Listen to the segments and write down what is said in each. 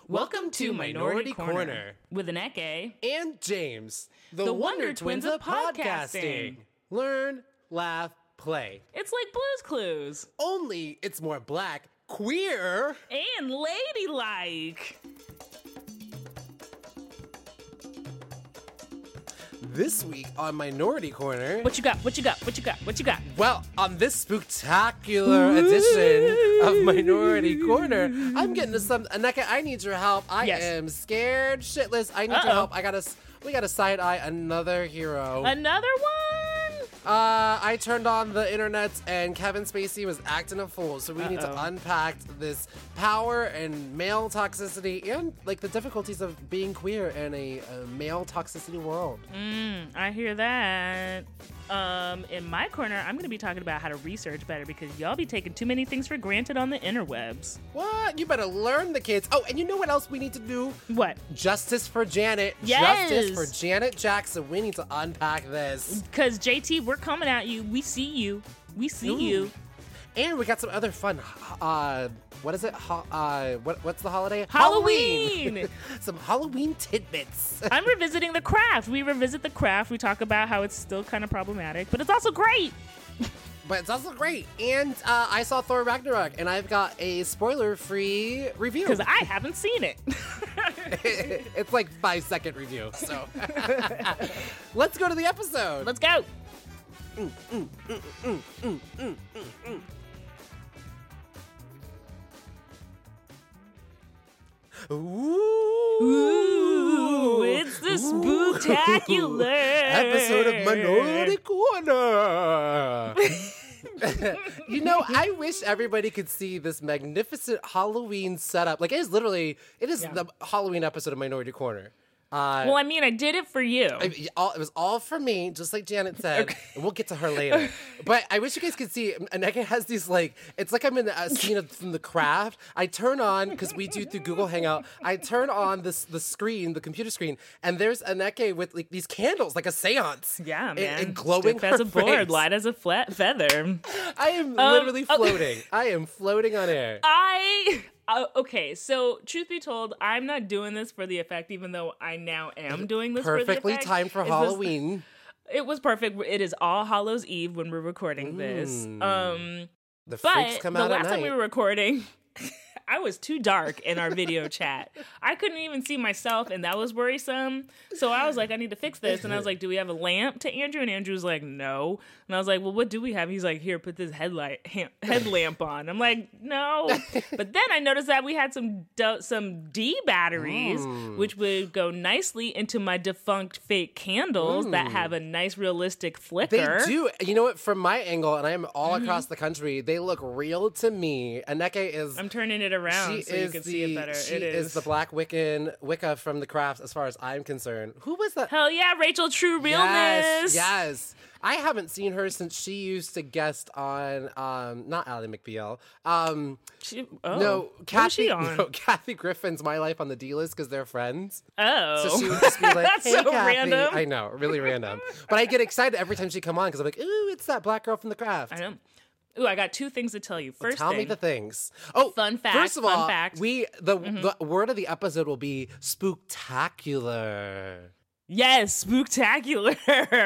Welcome to Minority Corner with Aneke and James, the Wonder Twins of podcasting. Learn, laugh, play. It's like Blue's Clues. Only it's more black, queer, and ladylike. This week on Minority Corner... What you got? Well, on this spooktacular edition of Minority Corner, I'm getting to some... Aneke, I need your help. I am scared shitless. I need your help. We gotta side-eye another hero. Another one? I turned on the internet and Kevin Spacey was acting a fool, so we need to unpack this power and male toxicity and like the difficulties of being queer in a male toxicity world. I hear that. In my corner, I'm going to be talking about how to research better because y'all be taking too many things for granted on the interwebs. What? You better learn, the kids. Oh, and you know what else we need to do? What? Justice for Janet. Yes. Justice for Janet Jackson. We need to unpack this. Because, JT, we're coming at you. We see you. We see you. And we got some other fun, what is it? What's the holiday? Halloween! Some Halloween tidbits. I'm revisiting The Craft. We revisit The Craft. We talk about how it's still kind of problematic, but it's also great. But it's also great. And I saw Thor Ragnarok, and I've got a spoiler-free review. Because I haven't seen it. It's like 5-second review, so. Let's go to the episode. Let's go. Ooh, it's the spooktacular episode of Minority Corner. You know, I wish everybody could see this magnificent Halloween setup. Like, it is the Halloween episode of Minority Corner. Well, I mean, I did it for you. It was all for me, just like Janet said. Okay. And we'll get to her later. But I wish you guys could see, Aneke has these, like, it's like I'm in a scene from The Craft. I turn on, because we do through Google Hangout, I turn on the screen, the computer screen, and there's Aneke with, like, these candles, like a seance. Yeah, man. And glowing Stiff as a board, light as a flat feather. I am literally floating. I am floating on air. Okay, so truth be told, I'm not doing this for the effect, even though I now am doing this for the effect. Perfectly timed for Halloween. It was perfect. It is All Hallows Eve when we're recording this. The freaks come out at night. The last time we were recording, I was too dark in our video chat. I couldn't even see myself, and that was worrisome. So I was like, I need to fix this. And I was like, do we have a lamp to Andrew? And Andrew was like, no. And I was like, well, what do we have? He's like, here, put this headlamp on. I'm like, no. But then I noticed that we had some D batteries, which would go nicely into my defunct fake candles that have a nice realistic flicker. They do. You know what? From my angle, and I am all across the country, they look real to me. Aneke is... I'm turning it around so you can see it better. She is the Black Wicca from The Craft, as far as I'm concerned. Who was that? Hell yeah, Rachel True Realness. Yes. I haven't seen her since she used to guest on, not Ally McBeal. Kathy Griffin's My Life on the D-List because they're friends. Oh. So she would just be like, That's hey, so Kathy. random. I know, really random. But I get excited every time she come on because I'm like, ooh, it's that black girl from The Craft. I know. Ooh, I got two things to tell you. First, tell me the things. Oh, fun fact. First of all, fact. The word of the episode will be spooktacular. Yes, spooktacular.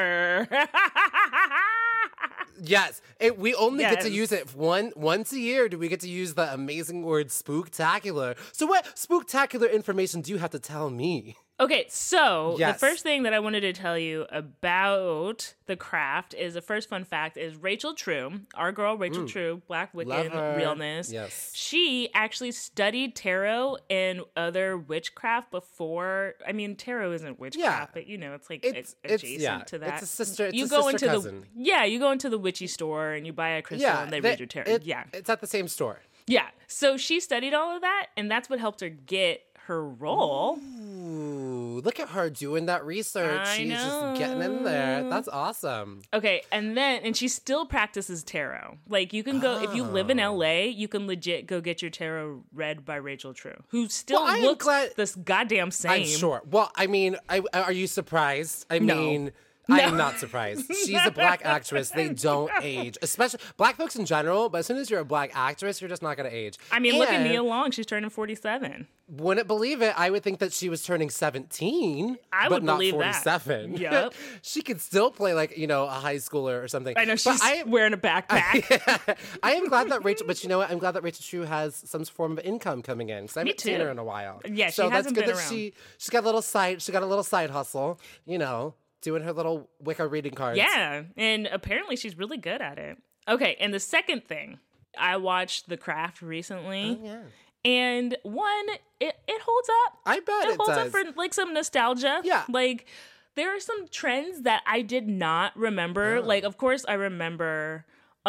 Yes, we only get to use it once a year. Do we get to use the amazing word spooktacular? So what spooktacular information do you have to tell me? Okay, so the first thing that I wanted to tell you about The Craft is the first fun fact is Rachel True, our girl Rachel True, Black Wiccan Realness. Yes. She actually studied tarot and other witchcraft before. I mean, tarot isn't witchcraft, but you know, it's like adjacent to that. It's a sister. You go into cousin. you go into the witchy store and you buy a crystal and they read your tarot. It's at the same store. Yeah. So she studied all of that, and that's what helped her get her role. Ooh, look at her doing that research. She's just getting in there. That's awesome. Okay, and she still practices tarot. Like, you can go, if you live in LA, you can legit go get your tarot read by Rachel True, who still looks this goddamn same. I'm sure. Well, I mean, are you surprised? I mean, I am not surprised. She's a black actress. They don't age, especially black folks in general. But as soon as you're a black actress, you're just not going to age. I mean, look at Nia Long. She's turning 47. Wouldn't believe it. I would think that she was turning 17, I but would not believe 47. that. Yep. She could still play like, a high schooler or something. I know, she's wearing a backpack. I am glad that Rachel, but you know what? I'm glad that Rachel True has some form of income coming in because I haven't seen her in a while. Yeah, so she hasn't that's good been that around. She's got a little side hustle, doing her little Wicca reading cards. Yeah, and apparently she's really good at it. Okay, and the second thing, I watched The Craft recently. Oh, yeah. And one, it holds up. I bet it holds does. up for like some nostalgia. Yeah. Like there are some trends that I did not remember. Like of course I remember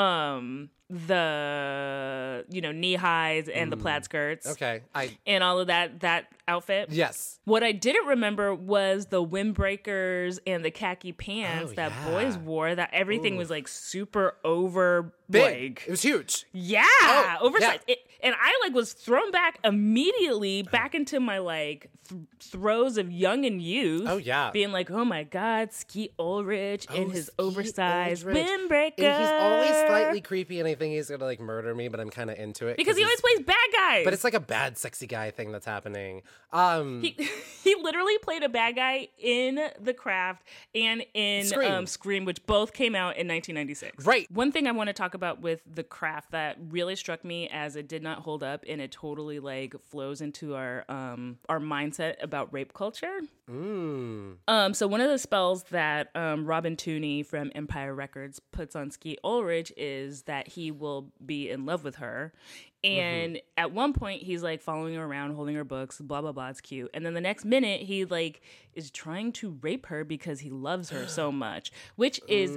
the knee highs and the plaid skirts. Okay. And all of that outfit. Yes. What I didn't remember was the windbreakers and the khaki pants that boys wore. That everything was like super over Big. It was huge. Yeah, oversized. Yeah. And I was thrown back immediately back into my throes of young and youth. Oh yeah, being like, oh my God, Skeet Ulrich in his Skeet oversized Ulrich. windbreaker. And he's always slightly creepy, and I think he's gonna murder me, but I'm kind of into it because he always plays bad guys. But it's like a bad sexy guy thing that's happening. He literally played a bad guy in The Craft and in Scream, which both came out in 1996. Right. One thing I want to talk about with The Craft that really struck me as it did not hold up, and it totally flows into our mindset about rape culture. So one of the spells that Robin Tooney from Empire Records puts on Skeet Ulrich is that he will be in love with her. And at one point he's following her around, holding her books, blah blah blah, it's cute. And then the next minute he is trying to rape her because he loves her so much, which is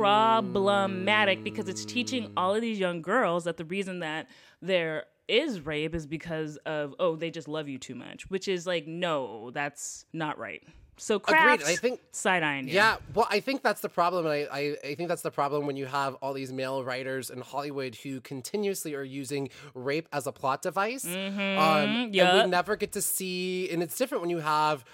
problematic because it's teaching all of these young girls that the reason that there is rape is because of they just love you too much, which is no, that's not right. So Craft, I think side-eyeing you. Yeah, well, I think that's the problem, and I think that's the problem when you have all these male writers in Hollywood who continuously are using rape as a plot device. And we never get to see, and it's different when you have,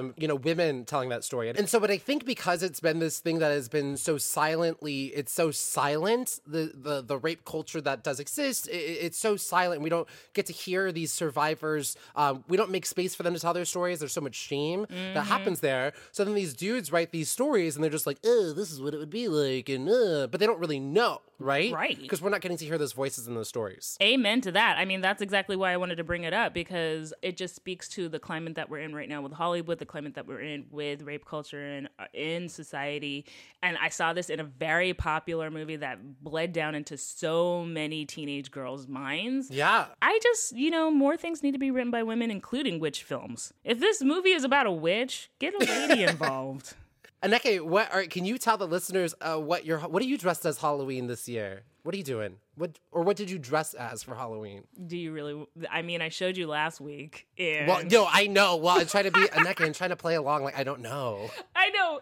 women telling that story. And so, but I think because it's been this thing that has been so it's so silent, the rape culture that does exist, it's so silent. We don't get to hear these survivors. We don't make space for them to tell their stories. There's so much shame that happens there. So then these dudes write these stories and they're just like, this is what it would be like, and but they don't really know, right? Right. Because we're not getting to hear those voices in those stories. Amen to that. I mean, that's exactly why I wanted to bring it up, because it just speaks to the climate that we're in right now with Hollywood, the climate that we're in with rape culture and in society. And I saw this in a very popular movie that bled down into so many teenage girls' minds. Yeah. I just, more things need to be written by women, including witch films. If this movie is about a witch, get a lady involved. Aneke, can you tell the listeners what are you dressed as Halloween this year? What are you doing? What did you dress as for Halloween? Do you really? I mean, I showed you last week. And well, no, I know. Well, I'm trying to be Aneke and trying to play along like I don't know. I know.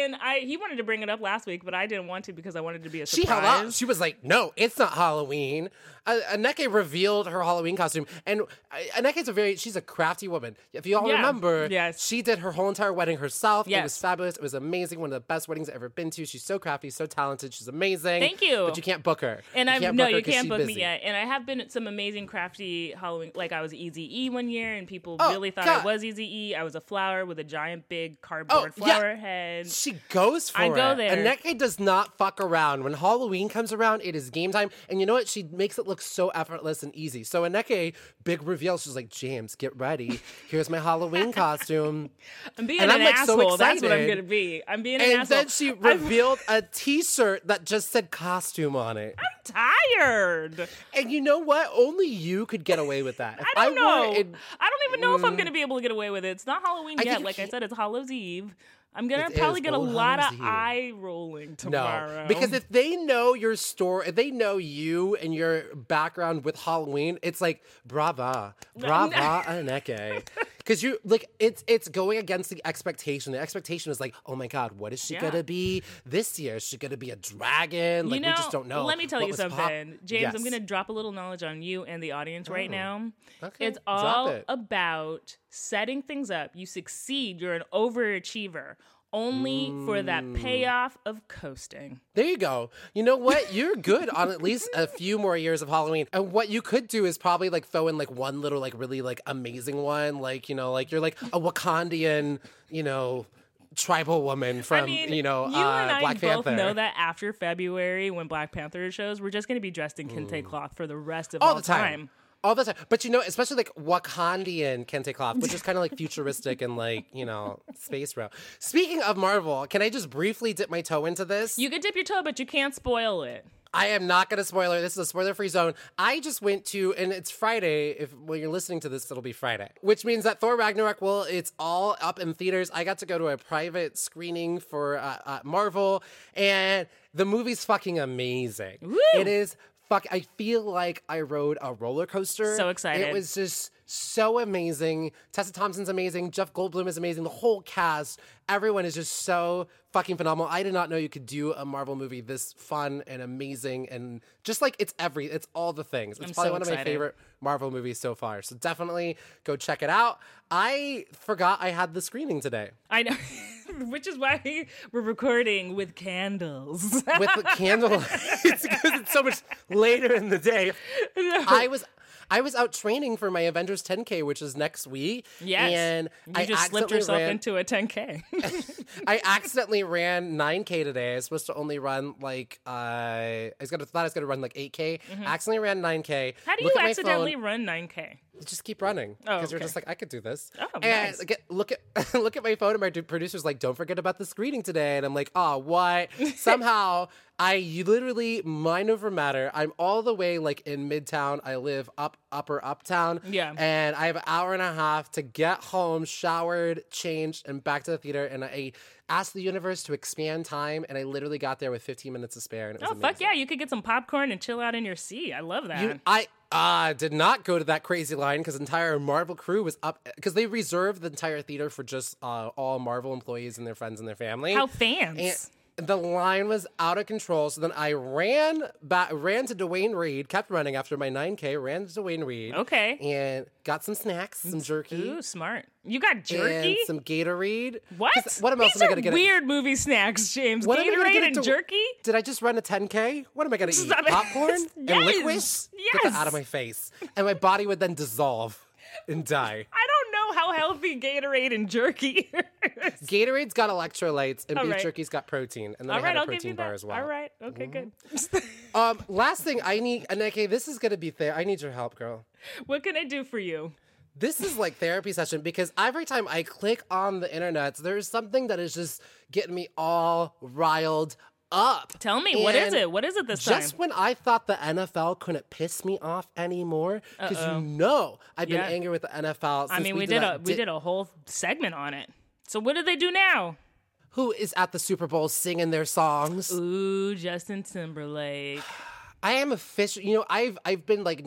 He wanted to bring it up last week, but I didn't want to because I wanted to be a surprise. She held up. She was like, no, it's not Halloween. Aneke revealed her Halloween costume. And Aneke's she's a crafty woman. If you all remember, she did her whole entire wedding herself. Yes. It was fabulous. It was amazing. One of the best weddings I've ever been to. She's so crafty, so talented. She's amazing. You. But you can't book her. And you can't book me yet. And I have been at some amazing crafty Halloween. Like I was Eazy-E one year, and people really thought I was Eazy-E. I was a flower with a giant big cardboard flower head. She goes for it. I go there. Aneke does not fuck around. When Halloween comes around, it is game time. And you know what? She makes it look so effortless and easy. So Aneke, big reveal. She's like, James, get ready. Here's my Halloween costume. I'm being an asshole. That's what I'm going to be. I'm being an asshole. And then she revealed a t-shirt that just said costume on it. I'm tired. And you know what? Only you could get away with that. I don't know. I don't even know if I'm going to be able to get away with it. It's not Halloween yet. Like I said, it's Hallows Eve. I'm going to probably get a lot of eye rolling tomorrow. No, because if they know your story, if they know you and your background with Halloween, it's like, brava, Aneke. Because it's going against the expectation. The expectation is like, oh my God, what is she gonna be this year? Is she gonna be a dragon? Like, we just don't know. Let me tell you something, James. Yes. I'm gonna drop a little knowledge on you and the audience right now. Okay. It's all about setting things up. You succeed. You're an overachiever. only for that payoff of coasting. There you go. You know what? You're good on at least a few more years of Halloween. And what you could do is probably like throw in like one little like really like amazing one. Like, you know, like you're like a Wakandian, you know, tribal woman from, you know, you and I Black both Panther. know that after February, when Black Panther shows, we're just going to be dressed in kente cloth for the rest of All all the time. All the time. But you know, especially like Wakandian kente cloth, which is kind of like futuristic and like, you know, space bro. Speaking of Marvel, can I just briefly dip my toe into this? You could dip your toe, but you can't spoil it. I am not going to spoil it. This is a spoiler-free zone. I just went to, and it's Friday. If when you're listening to this, it'll be Friday, which means that Thor Ragnarok, well, it's all up in theaters. I got to go to a private screening for Marvel, and the movie's fucking amazing. Woo! It is. I feel like I rode a roller coaster. So excited. It was just so amazing. Tessa Thompson's amazing. Jeff Goldblum is amazing. The whole cast, everyone is just so fucking phenomenal. I did not know you could do a Marvel movie this fun and amazing and just like it's all the things. It's probably one of my favorite Marvel movies so far. So definitely go check it out. I forgot I had the screening today. I know. Which is why we're recording with candles. With the candle. It's because it's so much later in the day. No. I was out training for my Avengers 10K, which is next week. Yes. And you just slipped yourself into a 10K. I accidentally ran 9K today. I was supposed to only run like, thought I was going to run like 8K. Accidentally ran 9K. How do you accidentally run 9K? Just keep running because you're okay. just like, I could do this. Oh, and nice. look at my phone, and my producer's like, don't forget about the screening today. And I'm like, oh, what? Somehow you literally mind over matter. I'm all the way like in Midtown. I live upper uptown. Yeah. And I have an hour and a half to get home, showered, changed, and back to the theater. And I asked the universe to expand time, and I literally got there with 15 minutes to spare. And it was amazing. Fuck yeah. You could get some popcorn and chill out in your seat. I love that. I did not go to that crazy line because the entire Marvel crew was up because they reserved the entire theater for just all Marvel employees and their friends and their family. How fans? And the line was out of control. So then I ran to Dwayne Reed, kept running after my 9K, ran to Dwayne Reed. Okay. And got some snacks, some jerky. Ooh, smart. You got jerky? And some Gatorade. What? What else These am I are going to get? Weird movie snacks, James. What am I gonna Gatorade get and jerky? Did I just run a 10K? What am I going to eat? Stop it. Popcorn and Yes. liquid? Yes. Get that out of my face. And my body would then dissolve and die. I don't know how healthy Gatorade and jerky is. Gatorade's got electrolytes and All beef right. jerky's got protein. And then All I right, had a I'll give protein you bar that. as well. All right. Okay, good. Last thing I need, and okay, this is going to be there. I need your help, girl. What can I do for you? This is like therapy session because every time I click on the internet, there's something that is just getting me all riled up. Tell me, what is And it? What is it this time? Just when I thought the NFL couldn't piss me off anymore, because you know I've been Yeah. angry with the NFL since I mean, we did a whole segment on it. So what do they do now? Who is at the Super Bowl singing their songs? Ooh, Justin Timberlake. I am official. You know, I've been like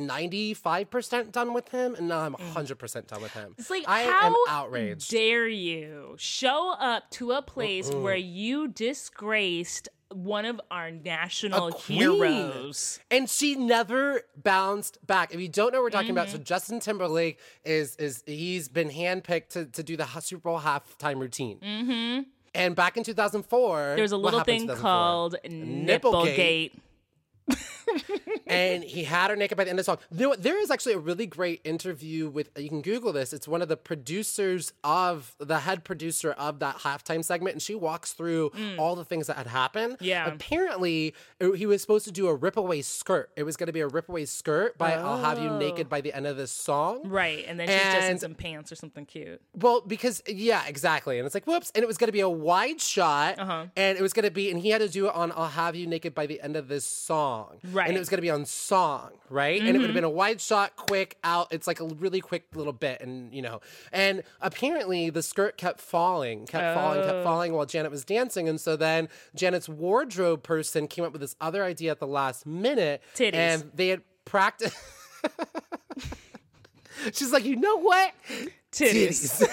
95% done with him, and now I'm 100% done with him. It's like, I how am outraged. dare you show up to a place where you disgraced one of our national queen. heroes? And she never bounced back. If you don't know what we're talking about, Mm-hmm. so Justin Timberlake he's been handpicked to do the Super Bowl halftime routine. Mm-hmm. And back in 2004, There's a what little happened in thing 2004? called Nipplegate. And he had her naked by the end of the song. You know what? There is actually a really great interview with, you can Google this. It's one of the the head producer of that halftime segment. And she walks through all the things that had happened. Yeah. Apparently, he was supposed to do a rip-away skirt. It was going to be a rip-away skirt by I'll Have You Naked by the end of this song. Right, and then she's just in And- some pants or something cute. Well, because, yeah, exactly. And it's like, whoops. And it was going to be a wide shot. And it was going to be, and he had to do it on I'll Have You Naked by the end of this song. Right. And it was going to be on song, right? And it would have been a wide shot, quick out. It's like a really quick little bit. And, you know, and apparently the skirt kept falling while Janet was dancing. And so then Janet's wardrobe person came up with this other idea at the last minute. Titties. And they had practiced. She's like, you know what? Titties.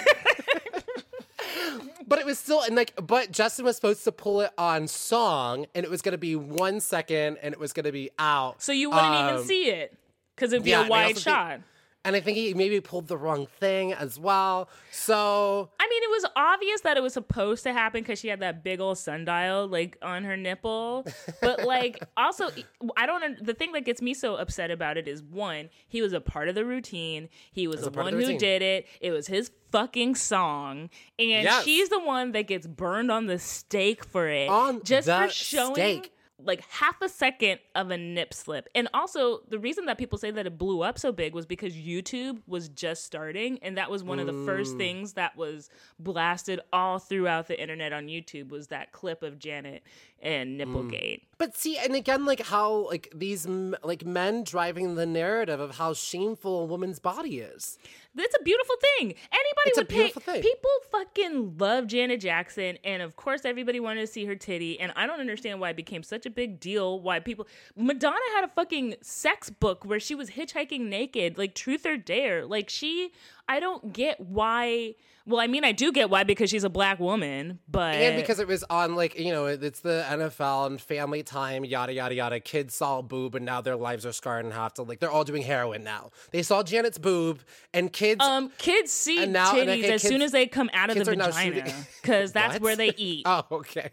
But it was still, and like, but Justin was supposed to pull it on song, and it was going to be 1 second, and it was going to be out. So you wouldn't even see it because it'd be yeah, a and they wide also shot. And I think he maybe pulled the wrong thing as well. So I mean, it was obvious that it was supposed to happen because she had that big old sundial like on her nipple. But like, also, the thing that gets me so upset about it is, one, he was a part of the routine. He was the one who did it. It was his fucking song. And she's the one that gets burned on the stake for it. Just for showing stake. Like half a second of a nip slip. And also, the reason that people say that it blew up so big was because YouTube was just starting, and that was one of the first things that was blasted all throughout the internet on YouTube was that clip of Janet and Nipplegate. But see, and again, like how like these like men driving the narrative of how shameful a woman's body is. It's a beautiful thing. Anybody would pay. People fucking love Janet Jackson, and of course, everybody wanted to see her titty. And I don't understand why it became such a big deal. Why people? Madonna had a fucking sex book where she was hitchhiking naked, like Truth or Dare. Like I don't get why. Well, I mean, I do get why, because she's a black woman, but... And because it was on, like, you know, it's the NFL and family time, yada, yada, yada. Kids saw a boob, and now their lives are scarred and have to, like, they're all doing heroin now. They saw Janet's boob, and kids... Kids see titties as soon as they come out of the vagina, because that's where they eat. Oh, okay.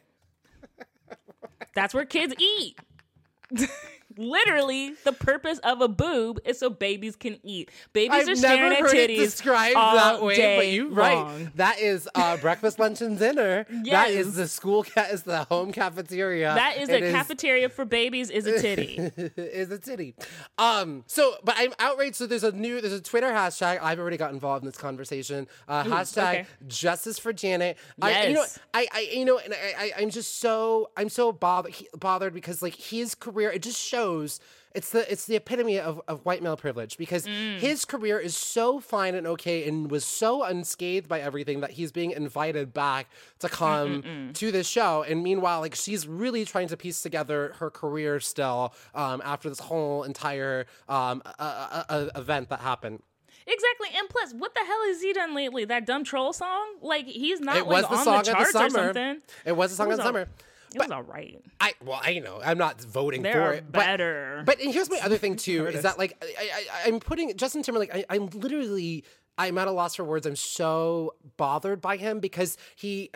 That's where kids eat. Literally, the purpose of a boob is so babies can eat. Babies are staring at titties. I've never heard it described that way, but you're right. That is breakfast, lunch, and dinner. Yes. That is the school. Is the home cafeteria. That is a cafeteria for babies. Is a titty. Is a titty. But I'm outraged. So there's a Twitter hashtag. I've already got involved in this conversation. Hashtag Justice for Janet. Yes. I'm so bothered because like his career, it just shows. It's the epitome of white male privilege, because his career is so fine and okay and was so unscathed by everything that he's being invited back to come to this show. And meanwhile, like, she's really trying to piece together her career still after this whole entire event that happened. Exactly. And plus, what the hell has he done lately? That dumb troll song? Like, he's not on the charts or something. It was a song of the summer. It was all right. I know. I'm not voting for it. Better. But here's my other thing, too, is that, like, I'm putting Justin Timberlake, I'm at a loss for words. I'm so bothered by him because he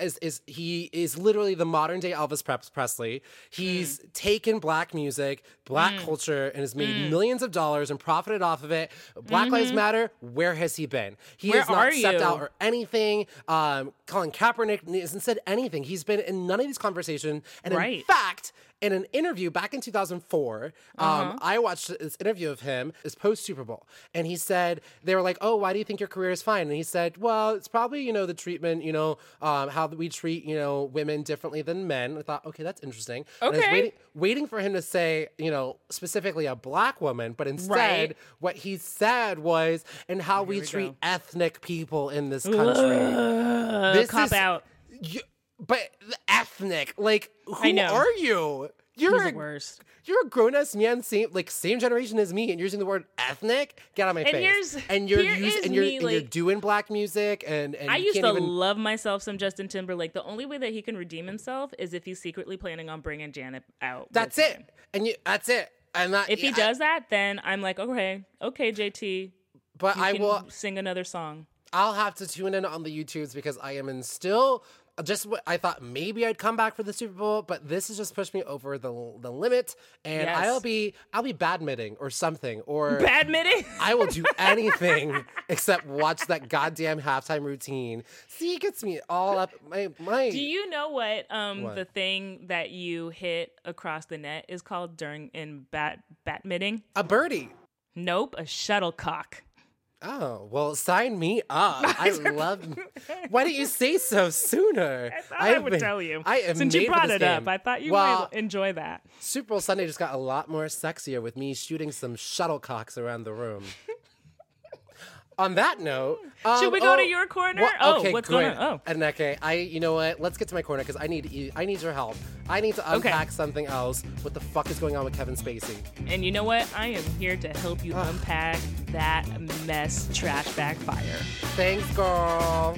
is literally the modern day Elvis Presley. He's taken black music, black culture, and has made millions of dollars and profited off of it. Black Lives Matter. Where has he been? He has not stepped out or anything. Colin Kaepernick hasn't said anything. He's been in none of these conversations. And in fact, in an interview back in 2004, I watched this interview of him, his post Super Bowl, and he said, they were like, "Oh, why do you think your career is fine?" And he said, "Well, it's probably, the treatment, how we treat, women differently than men." I thought, okay, that's interesting. Okay. And I was waiting for him to say, specifically a black woman, but instead what he said was, and how we treat ethnic people in this country. This cop out. But ethnic, like, who are you? You're the worst. You're a grown-ass man, same generation as me, and you're using the word ethnic. Get out of my face. You're doing black music, and I used to love myself some Justin Timberlake. The only way that he can redeem himself is if he's secretly planning on bringing Janet out. That's it. That's it. And if he does that, then I'm like, okay, JT. But I will sing another song. I'll have to tune in on the YouTubes because I am still. Just what I thought, maybe I'd come back for the Super Bowl, but this has just pushed me over the limit, and I'll be badminting or something, or badminting. I will do anything except watch that goddamn halftime routine. See, it gets me all up. My. Do you know what the thing that you hit across the net is called in badminting? A birdie. Nope, a shuttlecock. Oh, well, sign me up. I love... Why didn't you say so sooner? I thought I would tell you. Since you brought it up, I thought you might enjoy that. Super Bowl Sunday just got a lot more sexier with me shooting some shuttlecocks around the room. On that note... should we go to your corner? Okay, what's good. going on? Oh. Okay, you know what? Let's get to my corner because I need your help. I need to unpack something else. What the fuck is going on with Kevin Spacey? And you know what? I am here to help you unpack that mess trash bag fire. Thanks, girl.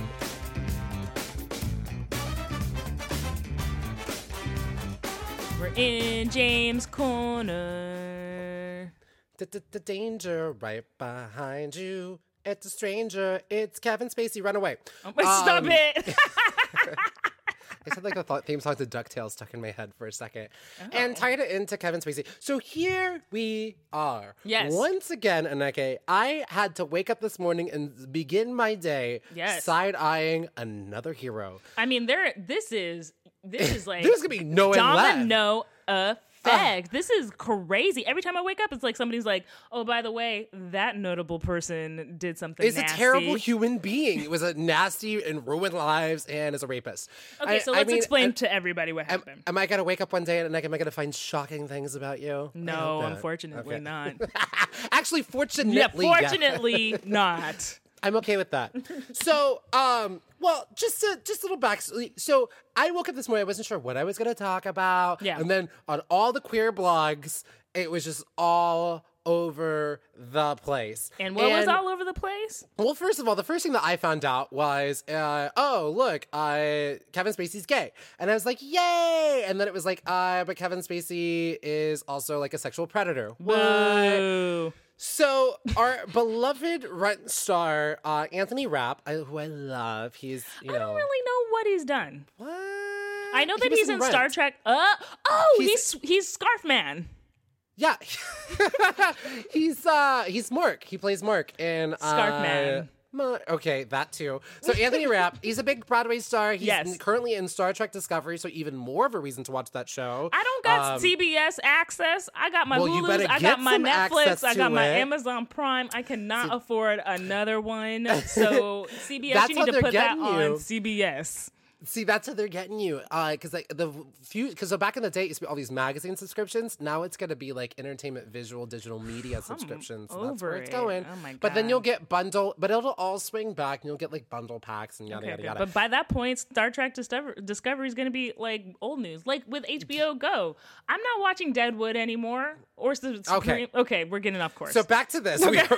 We're in James' corner. The danger right behind you. It's a stranger. It's Kevin Spacey. Run away. Oh, stop it. I said like the theme song to DuckTales stuck in my head for a second. And tied it into Kevin Spacey. So here we are. Yes. Once again, Aneke, I had to wake up this morning and begin my day side-eyeing another hero. I mean, this is like There's going to be no end left. domino effect. This is crazy. Every time I wake up, it's like somebody's like, oh, by the way, that notable person did something Is nasty. a terrible human being. It was a nasty and ruined lives and is a rapist. Okay, so let's explain to everybody what happened. Am I going to wake up one day and am I going to find shocking things about you? No, unfortunately not. Actually, fortunately, fortunately not. I'm okay with that. So, well, just a little backstory. So I woke up this morning. I wasn't sure what I was going to talk about. Yeah. And then on all the queer blogs, it was just all over the place. And what was all over the place? Well, first of all, the first thing that I found out was, oh, look, Kevin Spacey's gay. And I was like, yay! And then it was like, but Kevin Spacey is also like a sexual predator. Whoa. So our beloved Rent star, Anthony Rapp, who I love, he's, I don't really know what he's done. What? I know that he's in Rent. Star Trek. He's Scarf Man. Yeah. he's Mark. He plays Mark in Scarf Man. Okay, that too. So Anthony Rapp, he's a big Broadway star. He's currently in Star Trek Discovery, so even more of a reason to watch that show. I don't got CBS access. I got my Hulu. I got my Netflix. I got my it. Amazon Prime. I cannot afford another one. So CBS, That's you need to put that you. on CBS. See, that's how they're getting you. Because so back in the day, it used to be all these magazine subscriptions. Now it's going to be like entertainment, visual, digital media subscriptions. So that's where it's going. Oh my God. But then you'll get bundle, but it'll all swing back, and you'll get like bundle packs and yada yada yada. But by that point, Star Trek Discovery is going to be like old news. Like with HBO Go, I'm not watching Deadwood anymore. Or Supreme. Okay, we're getting off course. So back to this. Okay.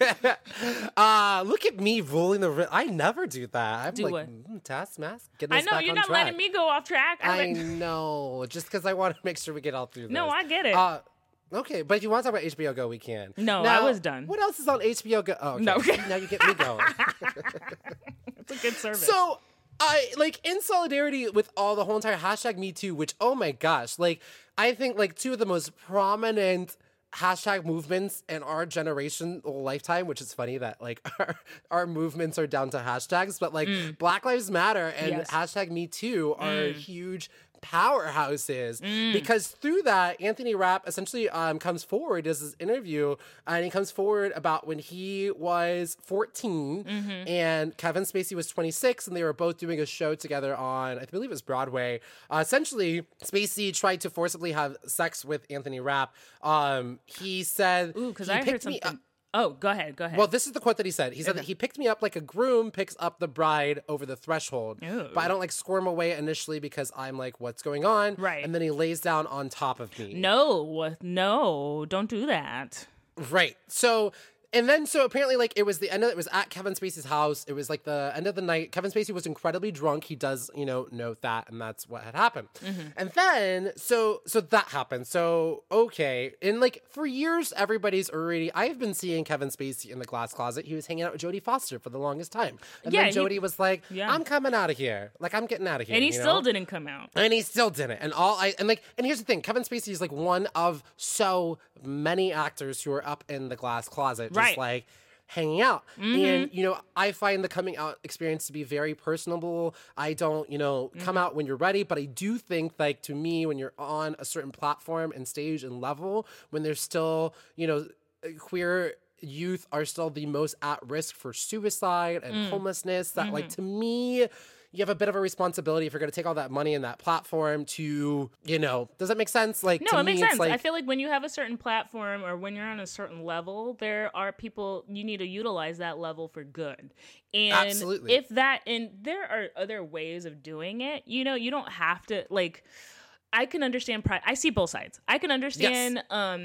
Look at me ruling the. I never do that. I'm do like what? Taskmaster. I know you're not letting me go off track. I know, just because I want to make sure we get all through this. No, I get it. Okay, but if you want to talk about HBO Go, we can. No, now, I was done. What else is on HBO Go? Oh, okay. No. Now you get me going. It's a good service. So, in solidarity with all the whole entire hashtag Me Too, which, oh my gosh, I think two of the most prominent hashtag movements in our generation lifetime, which is funny that our movements are down to hashtags, but Black Lives Matter and hashtag Me Too are huge powerhouses because through that Anthony Rapp essentially comes forward as this interview, and he comes forward about when he was 14 and Kevin Spacey was 26, and they were both doing a show together on, I believe it was Broadway. Essentially Spacey tried to forcibly have sex with Anthony Rapp. He said, ooh, because I heard something. Oh, go ahead. Well, this is the quote that he said. He said that he picked me up like a groom picks up the bride over the threshold. Ooh. But I don't squirm away initially because I'm like, what's going on? Right. And then he lays down on top of me. No, don't do that. Right. So apparently it was it was at Kevin Spacey's house. It was the end of the night. Kevin Spacey was incredibly drunk. He does, note that, and that's what had happened. And then, so that happened. So, okay. And for years, I've been seeing Kevin Spacey in the glass closet. He was hanging out with Jodie Foster for the longest time. And then Jodie was like, I'm coming out of here. I'm getting out of here. And he still didn't come out. And he still didn't. And and here's the thing. Kevin Spacey is one of so many actors who are up in the glass closet. Right. Hanging out. And, I find the coming out experience to be very personable. I don't, come out when you're ready, but I do think to me, when you're on a certain platform and stage and level, when there's still, queer youth are still the most at risk for suicide and homelessness, that to me, you have a bit of a responsibility if you're going to take all that money and that platform to, does that make sense? No, it makes sense. I feel when you have a certain platform or when you're on a certain level, there are people, you need to utilize that level for good. And absolutely. And there are other ways of doing it. You don't have to, I can understand pride. I see both sides. I can understand,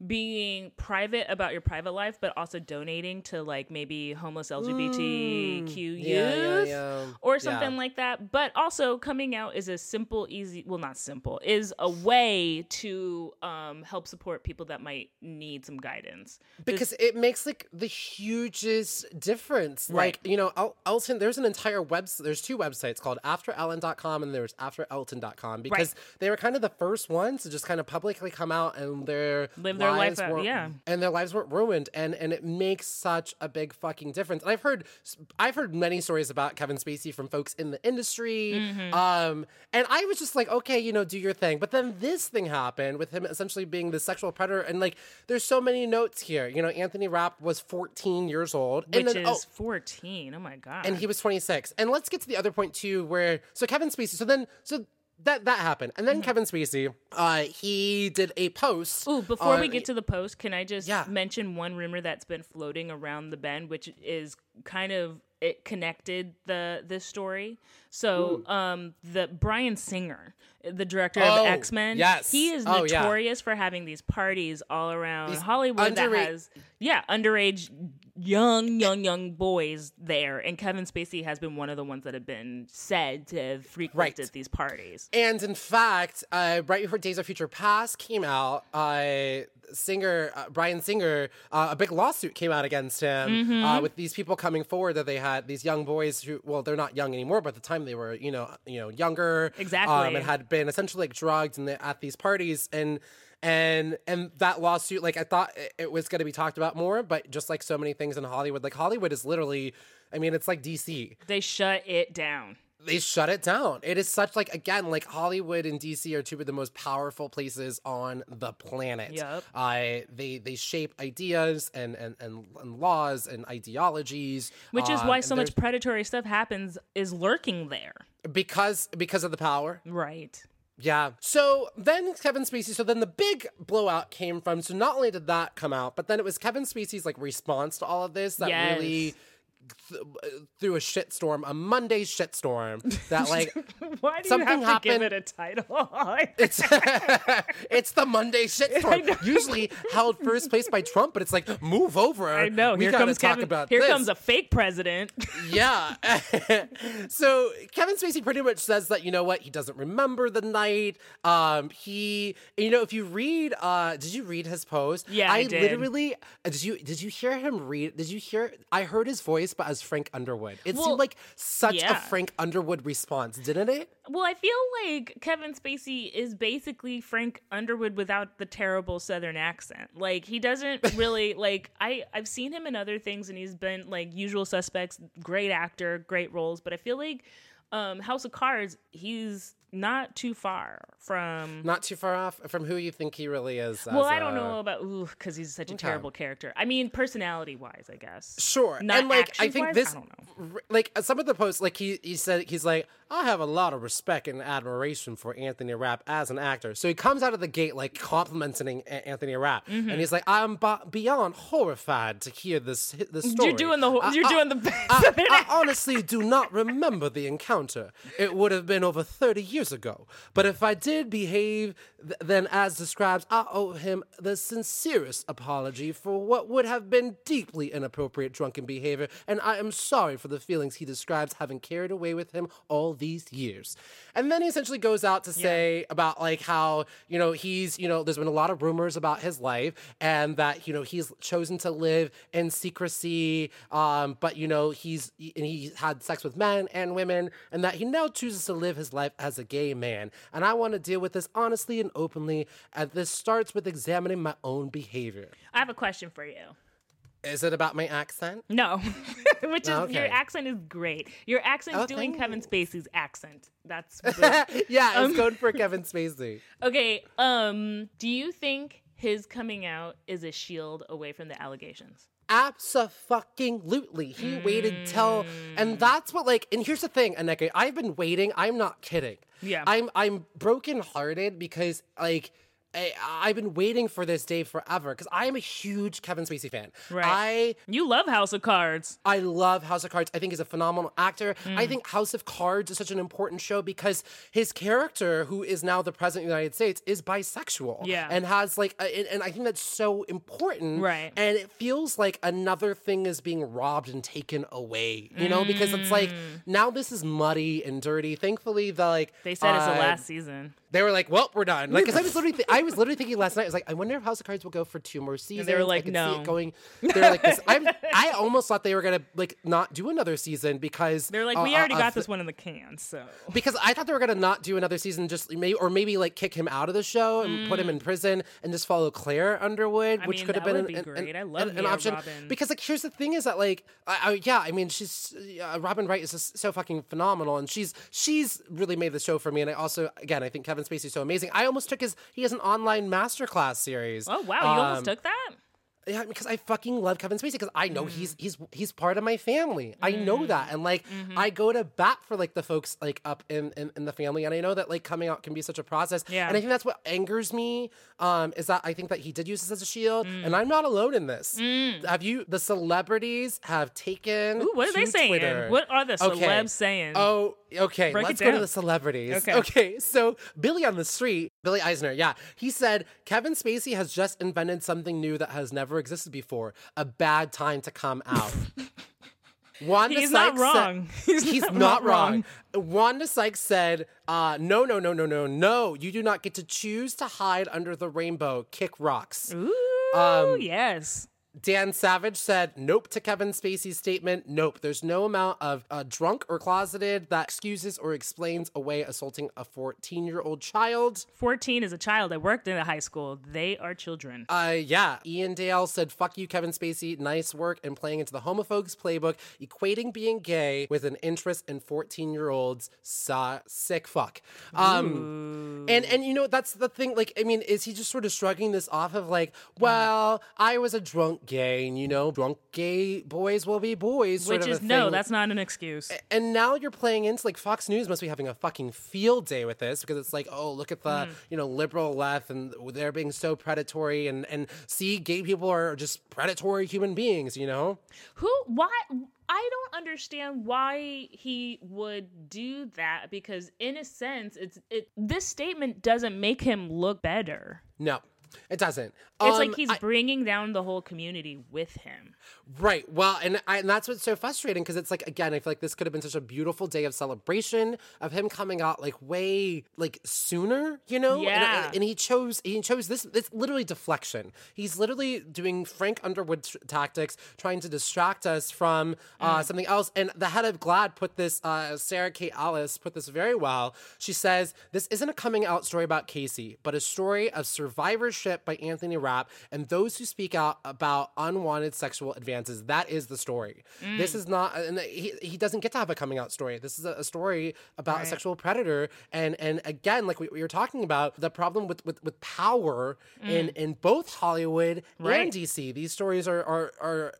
being private about your private life, but also donating to like maybe homeless LGBTQ youth or something like that. But also coming out is a simple, easy, well, not simple, is a way to help support people that might need some guidance. Because it makes like the hugest difference. Right. Like, you know, Elton, there's an entire there's two websites called AfterElton.com and there's AfterElton.com because they were kind of the first ones to just kind of publicly come out and live their life out, and their lives weren't ruined, and it makes such a big fucking difference. And I've heard many stories about Kevin Spacey from folks in the industry, and I was just like, okay, you know, do your thing. But then this thing happened with him essentially being the sexual predator, and like, there's so many notes here. You know, Anthony Rapp was 14 years old, which is 14. Oh my god! And he was 26. And let's get to the other point too, where Kevin Spacey. So that happened. And then Kevin Spacey, he did a post. Ooh, before we get to the post, can I just mention one rumor that's been floating around the bend, which is kind of, it connected this story. So the Bryan Singer, the director of X-Men, he is notorious for having these parties all around Hollywood that has underage young boys there, and Kevin Spacey has been one of the ones that have been said to have frequented these parties. And in fact, right before Days of Future Past came out, Bryan Singer, a big lawsuit came out against him with these people coming forward that they had these young boys who, well, they're not young anymore, but at the time they were, you know, younger, and had been essentially like drugged at these parties, and that lawsuit, like, I thought it was going to be talked about more, but just like so many things in Hollywood, like Hollywood is literally, I mean, it's like DC. They shut it down. They shut it down. It is such like, again, like Hollywood and DC are two of the most powerful places on the planet. Yep. They shape ideas and laws and ideologies. Which is why so much predatory stuff is lurking there. Because of the power. Right. Yeah. So then Kevin Spacey, so then the big blowout came from, so not only did that come out, but then it was Kevin Spacey's like response to all of this that really through a shitstorm, a Monday shitstorm that like why do something you have to happened. Give it a title? It's the Monday shitstorm. Usually held first place by Trump, but it's like, move over. I know. Here comes Kevin. Here comes a fake president. Yeah. So Kevin Spacey pretty much says that, you know what, he doesn't remember the night. He, you know, if you read, did you read his post? Yeah, I did. Literally, did you hear him read? I heard his voice, but as Frank Underwood. It seemed like such a Frank Underwood response, didn't it? Well, I feel like Kevin Spacey is basically Frank Underwood without the terrible Southern accent. Like, he doesn't really, like, I've seen him in other things, and he's been, like, Usual Suspects, great actor, great roles, but I feel like House of Cards, he's not too far off from who you think he really is. Well, I don't know about because he's such a terrible character. I mean, personality-wise, I guess. Sure, not and like I think this, I don't know. Like some of the posts, like he said, he's like, I have a lot of respect and admiration for Anthony Rapp as an actor. So he comes out of the gate like complimenting Anthony Rapp, and he's like, I'm beyond horrified to hear this story. You're doing the best. I honestly do not remember the encounter. It would have been over 30 years ago. But if I did behave then as described, I owe him the sincerest apology for what would have been deeply inappropriate drunken behavior, and I am sorry for the feelings he describes having carried away with him all these years. And then he essentially goes out to say about like how, you know, he's, you know, there's been a lot of rumors about his life and that, you know, he's chosen to live in secrecy, but, you know, he's had sex with men and women, and that he now chooses to live his life as a gay man. And I want to deal with this honestly and openly, and this starts with examining my own behavior. I have a question for you. Is it about my accent? No. Which is, your accent is great. Your accent is doing Kevin Spacey's accent. That's yeah, I was going for Kevin Spacey. Okay, do you think his coming out is a shield away from the allegations? Abso-fucking-lutely. He waited till, and that's what, like, and here's the thing, Aneka, I've been waiting. I'm not kidding. Yeah. I'm brokenhearted because, like, I've been waiting for this day forever because I am a huge Kevin Spacey fan. Right. You love House of Cards. I love House of Cards. I think he's a phenomenal actor. I think House of Cards is such an important show because his character, who is now the president of the United States, is bisexual. Yeah. And has like, and I think that's so important. Right. And it feels like another thing is being robbed and taken away, you know, because it's like, now this is muddy and dirty. Thankfully, they said it's the last season. They were like, well, we're done. Like, because I was literally thinking last night, I was like, I wonder if House of Cards will go for 2 more seasons. And they were like, I could no. see it going. They were like, this. I almost thought they were going to like not do another season because They're like, we already got this one in the can, so. Because I thought they were going to not do another season, maybe like kick him out of the show and put him in prison and just follow Claire Underwood, which could have been an option. Robin. Because like, here's the thing is that like, I mean, she's Robin Wright is just so fucking phenomenal, and she's really made the show for me. And I also, again, I think Kevin Spacey is so amazing. I almost took he has an online masterclass series. Oh wow, you almost took that? Yeah, because I fucking love Kevin Spacey because I know he's part of my family. I know that, and like I go to bat for like the folks like up in the family, and I know that like coming out can be such a process. Yeah. And I think that's what angers me is that I think that he did use this as a shield, and I'm not alone in this. The celebrities have taken. Ooh, what are they saying? Twitter. What are the celebs saying? Oh, okay. Break Let's it go to down. the celebrities. Okay. Okay. So Billy on the Street, Billy Eisner, yeah, he said Kevin Spacey has just invented something new that has never existed before: a bad time to come out. Wanda He's Sykes not wrong. He's not wrong. Wanda Sykes said, no. You do not get to choose to hide under the rainbow. Kick rocks. Ooh, yes. Dan Savage said nope to Kevin Spacey's statement. Nope. There's no amount of drunk or closeted that excuses or explains away assaulting a 14-year-old child. 14 is a child. I worked in a high school. They are children. Yeah. Ian Dale said, fuck you, Kevin Spacey. Nice work in playing into the homophobes playbook, equating being gay with an interest in 14-year-olds. Sick fuck. And you know, that's the thing. Like, I mean, is he just sort of shrugging this off of like, well, I was a drunk gay, and you know, drunk gay boys will be boys. Which is no, that's not an excuse. And now you're playing into like Fox News must be having a fucking field day with this because it's like, oh, look at the liberal left and they're being so predatory and see, gay people are just predatory human beings, you know? Why? I don't understand why he would do that because in a sense, this statement doesn't make him look better. No. It doesn't. It's like he's bringing down the whole community with him. Right. Well, and that's what's so frustrating because it's like, again, I feel like this could have been such a beautiful day of celebration of him coming out like way like sooner, you know? Yeah. And he chose this. It's literally deflection. He's literally doing Frank Underwood tactics, trying to distract us from something else. And the head of GLAAD put this, Sarah Kate Alice put this very well. She says, this isn't a coming out story about Casey, but a story of survivorship by Anthony Rapp and those who speak out about unwanted sexual advances. That is the story. This is not, and he doesn't get to have a coming out story. This is a story about a sexual predator. And again, like we were talking about, the problem with power in both Hollywood and DC. These stories are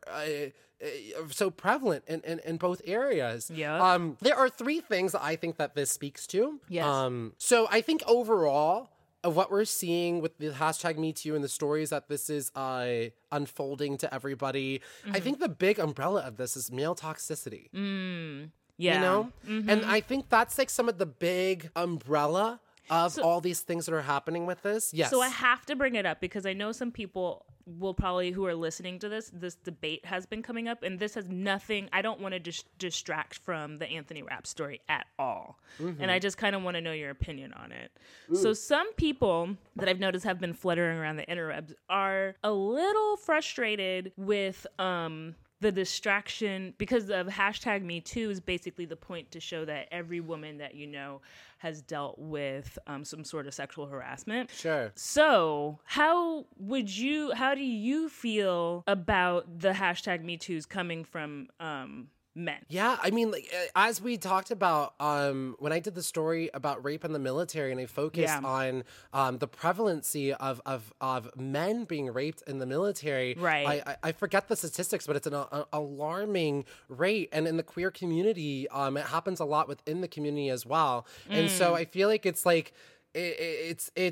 so prevalent in both areas. Yeah. There are 3 things that I think that this speaks to. Yes. So I think overall, of what we're seeing with the hashtag MeToo and the stories that this is unfolding to everybody, I think the big umbrella of this is male toxicity. Yeah. You know? And I think that's like some of the big umbrella of all these things that are happening with this. Yes. So I have to bring it up because I know some people will probably, who are listening to this debate has been coming up, and this has nothing, I don't want to distract from the Anthony Rapp story at all. And I just kind of want to know your opinion on it. So some people that I've noticed have been fluttering around the interwebs are a little frustrated with the distraction because of hashtag MeToo is basically the point to show that every woman that you know has dealt with some sort of sexual harassment. Sure. So how do you feel about the hashtag MeToos coming from men? Yeah, I mean, like, as we talked about when I did the story about rape in the military, and I focused on the prevalency of men being raped in the military. Right. I forget the statistics, but it's an alarming rate, and in the queer community, it happens a lot within the community as well. And so I feel like it's like it's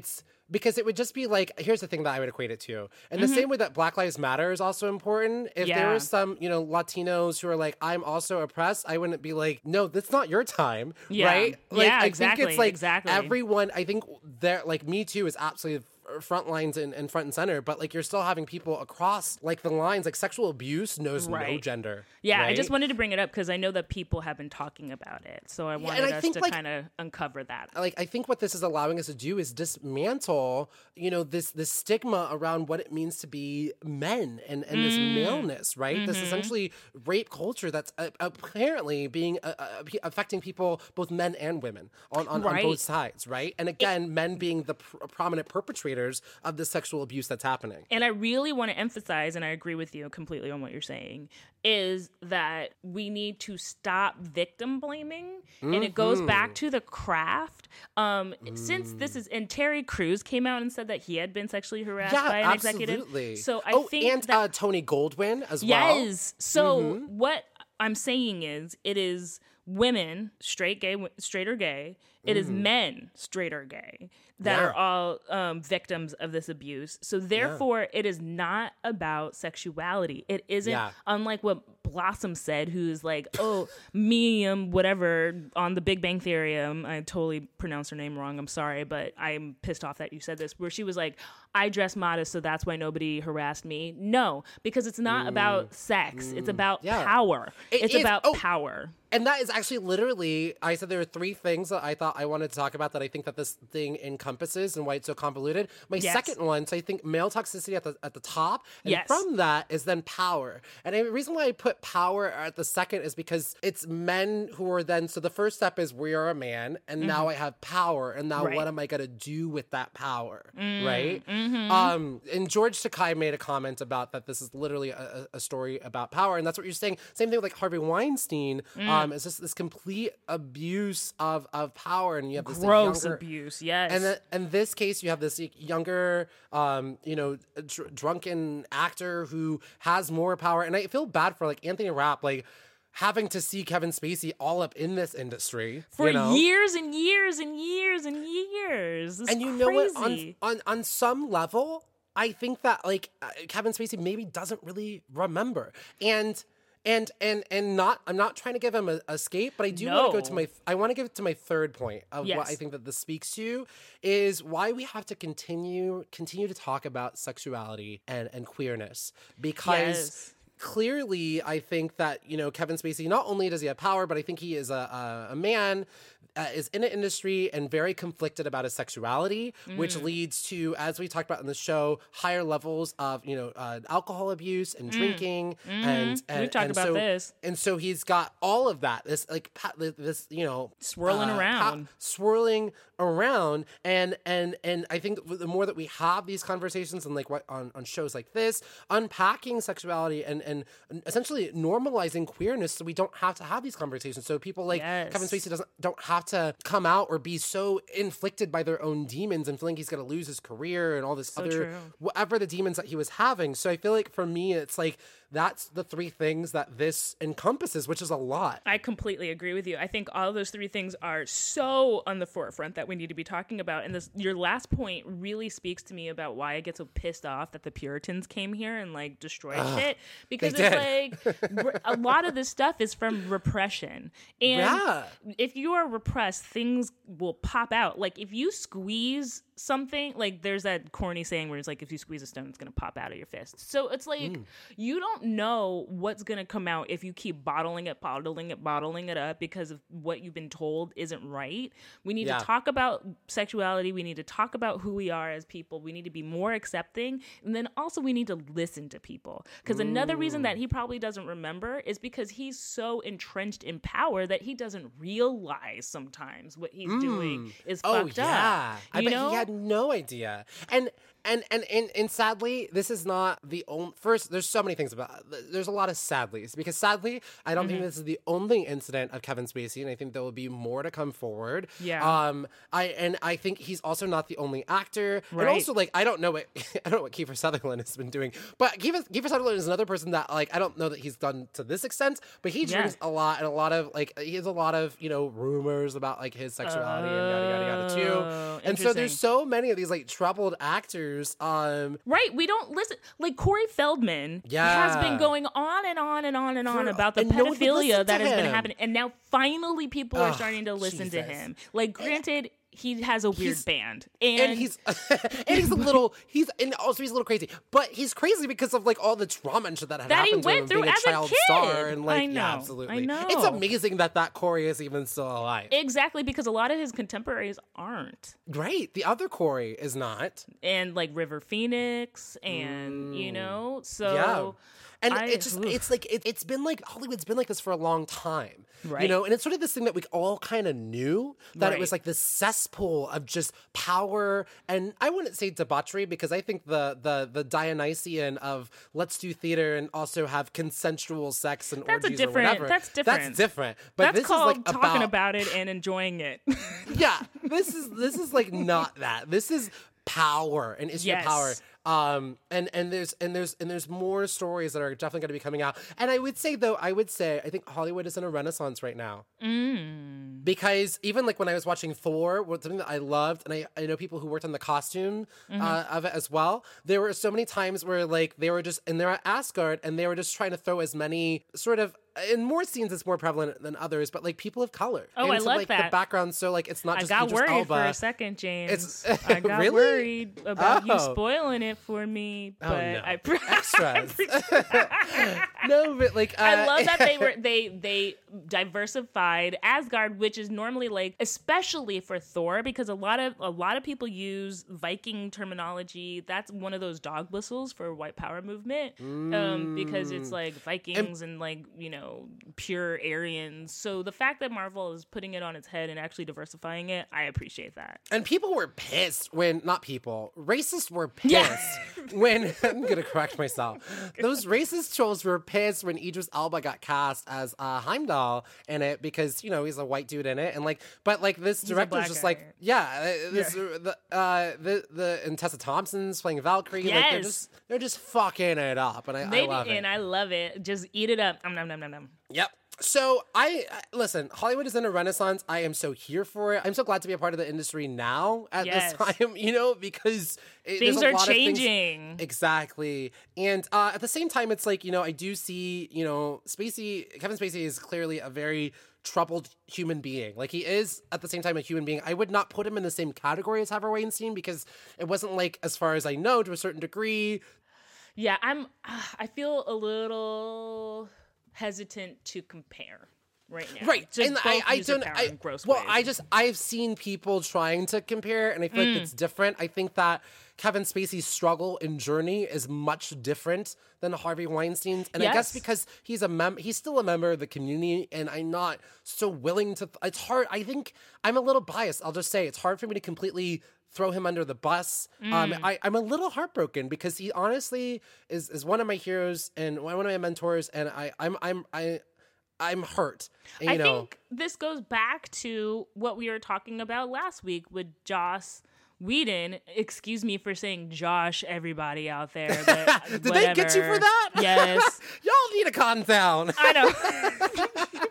Because it would just be like, here's the thing that I would equate it to. In the same way that Black Lives Matter is also important, if there were some, Latinos who are like, I'm also oppressed, I wouldn't be like, no, that's not your time, right? Like, Yeah, exactly. I think it's like exactly. everyone, I think there, like Me Too is absolutely front lines and front and center, but like you're still having people across like the lines, like sexual abuse knows no gender. Yeah, right? I just wanted to bring it up because I know that people have been talking about it, so I wanted us to kind of uncover that. Like, I think what this is allowing us to do is dismantle, this stigma around what it means to be men and this maleness, right? This essentially rape culture that's apparently being affecting people, both men and women, on both sides, right? And again, men being the prominent perpetrators of the sexual abuse that's happening. And I really want to emphasize, and I agree with you completely on what you're saying, is that we need to stop victim blaming. And it goes back to the craft. Since this is, and Terry Crews came out and said that he had been sexually harassed by an executive. So I think and that, Tony Goldwyn as well. Yes. So what I'm saying is, it is women, straight or gay. It is men, straight or gay, that are all victims of this abuse. So therefore, it is not about sexuality. It isn't, unlike what Blossom said, who's like, oh, me, whatever, on the Big Bang Theory. I totally pronounced her name wrong. I'm sorry, but I'm pissed off that you said this, where she was like, I dress modest, so that's why nobody harassed me. No, because it's not about sex. It's about power. It's about power. And that is actually literally, I said there are 3 things that I thought I wanted to talk about that I think that this thing encompasses and why it's so convoluted. My second one, so I think male toxicity at the top, and from that is then power. And the reason why I put power at the second is because it's men who are then, so the first step is we are a man, and now I have power, and now what am I going to do with that power, right? And George Takei made a comment about that this is literally a story about power, and that's what you're saying. Same thing with like Harvey Weinstein. It's just this complete abuse of power, and you have this gross younger, abuse, yes. And in this case, you have this younger, drunken actor who has more power, and I feel bad for like Anthony Rapp, like having to see Kevin Spacey all up in this industry for years and years and years and years. It's and you crazy. know what? On some level, I think that like Kevin Spacey maybe doesn't really remember, and not, I'm not trying to give him a escape, but I do want to go to I want to give it to my third point of what I think that this speaks to is why we have to continue to talk about sexuality and queerness, because clearly I think that, Kevin Spacey, not only does he have power, but I think he is a man, is in an industry and very conflicted about his sexuality, which leads to, as we talked about in the show, higher levels of, alcohol abuse and drinking. And we talked about this. And so he's got all of that, this swirling around. And I think the more that we have these conversations and like what on shows like this, unpacking sexuality and essentially normalizing queerness, so we don't have to have these conversations. So people like Kevin Spacey don't have to come out or be so inflicted by their own demons and feeling he's going to lose his career and all this whatever the demons that he was having. So I feel like for me, it's like that's the 3 things that this encompasses, which is a lot. I completely agree with you. I think all of those 3 things are so on the forefront that we need to be talking about. And your last point really speaks to me about why I get so pissed off that the Puritans came here and like destroyed shit. Because it's like a lot of this stuff is from repression. And if you are repressed, things will pop out. Like if you squeeze something, like there's that corny saying where it's like if you squeeze a stone, it's gonna pop out of your fist. So it's like you don't know what's gonna come out if you keep bottling it up because of what you've been told isn't right. We need to talk about sexuality. We need to talk about who we are as people. We need to be more accepting, and then also we need to listen to people. Because another reason that he probably doesn't remember is because he's so entrenched in power that he doesn't realize sometimes what he's doing is fucked up. I bet he had no idea. And And sadly, this is not the only. First, there's so many things about. There's a lot of sadlies because sadly, I don't think this is the only incident of Kevin Spacey, and I think there will be more to come forward. Yeah. I think he's also not the only actor, Right. and also like I don't know what Kiefer Sutherland has been doing, but Kiefer Sutherland is another person that like I don't know that he's done to this extent, but he drinks a lot, and a lot of like he has a lot of rumors about like his sexuality and yada yada yada too. And so there's so many of these like troubled actors. Right, we don't listen. Like Corey Feldman has been going on and on and on and on about the pedophilia that has been happening, and now finally people are starting to listen to him. Like, granted, he has a weird band, and he's a little crazy, but he's crazy because of like all the trauma and shit that had happened to him being a child star, and like I know, absolutely, I know. It's amazing that Corey is even still alive. Exactly, because a lot of his contemporaries aren't. Right, the other Corey is not, and like River Phoenix, and so. Yeah. And it's been like Hollywood's been like this for a long time, right? And it's sort of this thing that we all kind of knew that it was like this cesspool of just power, and I wouldn't say debauchery because I think the Dionysian of let's do theater and also have consensual sex and orgies or whatever. That's different. That's different. But that's this called is like talking about it and enjoying it. Yeah, this is like not that. This is power and issue of power. And there's more stories that are definitely going to be coming out. And I would say I think Hollywood is in a renaissance right now. Because even like when I was watching Thor, something that I loved, and I know people who worked on the costume of it as well. There were so many times where like they were at Asgard and they were just trying to throw as many sort of. In more scenes, it's more prevalent than others, but like people of color. Oh, I love like, that. The background, so like it's not just. I got Idris worried Elba. for a second, James. I got really? worried about you spoiling it for me, but no. I extras. No, but like I love that they diversified Asgard, which is normally like, especially for Thor, because a lot of people use Viking terminology. That's one of those dog whistles for white power movement, because it's like Vikings and like pure Aryans. So the fact that Marvel is putting it on its head and actually diversifying it, I appreciate that. And people were pissed racists were pissed when I'm gonna correct myself. Those racist trolls were pissed when Idris Elba got cast as Heimdall in it because he's a white dude in it, and like, but like this director's just like, and Tessa Thompson's playing Valkyrie. Yes. Like they're just fucking it up, and I love it. And I love it. Just eat it up. Nom, nom, nom, nom. Yep. So I listen, Hollywood is in a renaissance. I am so here for it. I'm so glad to be a part of the industry now at this time, because things are changing. Exactly. And at the same time, it's like, I do see, Kevin Spacey is clearly a very troubled human being. Like, he is at the same time a human being. I would not put him in the same category as Harvey Weinstein because it wasn't like, as far as I know, to a certain degree. Yeah, I feel a little hesitant to compare right now. Right. Just and I don't in gross ways. I've seen people trying to compare, and I feel like it's different. I think that Kevin Spacey's struggle and journey is much different than Harvey Weinstein's. And I guess because he's still a member of the community, and I'm not so willing to it's hard. I think I'm a little biased. I'll just say it's hard for me to completely throw him under the bus. I'm a little heartbroken because he honestly is one of my heroes and one of my mentors, and I'm hurt. And, I think this goes back to what we were talking about last week with Joss Whedon. Excuse me for saying Josh, everybody out there. But did they get you for that? Yes. Y'all need to calm down. I know.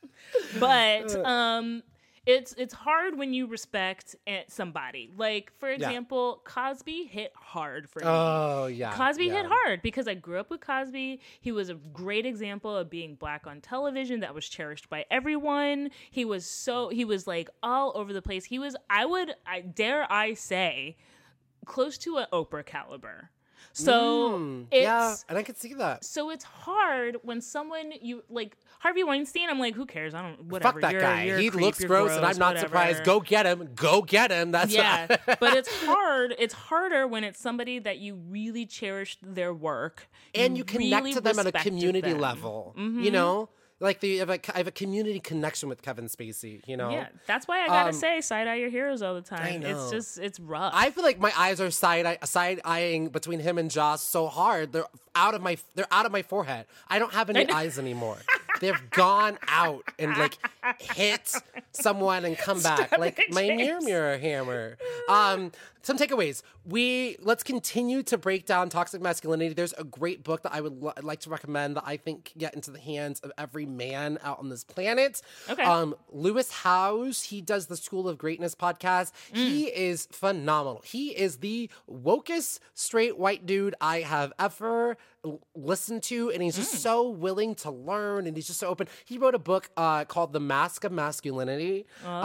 But it's hard when you respect somebody. Like, for example, Cosby hit hard for me. Oh, yeah. Cosby hit hard because I grew up with Cosby. He was a great example of being black on television that was cherished by everyone. He was like all over the place. He was, dare I say, close to an Oprah caliber. So and I can see that. So it's hard when someone you like Harvey Weinstein. I'm like, who cares? I don't. Whatever. Fuck that guy. You're He creep, looks you're gross, and I'm not surprised. Go get him. Go get him. That's but it's hard. It's harder when it's somebody that you really cherish their work and you connect really to them at a respected community them. level. Mm-hmm. You know. I have a community connection with Kevin Spacey, you know? Yeah, that's why I gotta say, side eye your heroes all the time. I know. It's rough. I feel like my eyes are side eyeing between him and Joss so hard. They're out of my forehead. I don't have any eyes anymore. They've gone out and like hit someone and come back like my mirror hammer. Some takeaways. Let's continue to break down toxic masculinity. There's a great book that I would like to recommend that I think can get into the hands of every man out on this planet. Okay. Lewis Howes, he does the School of Greatness podcast. He is phenomenal. He is the wokest straight white dude I have ever listened to, and he's just so willing to learn, and he's just so open. He wrote a book called The Mask of Masculinity.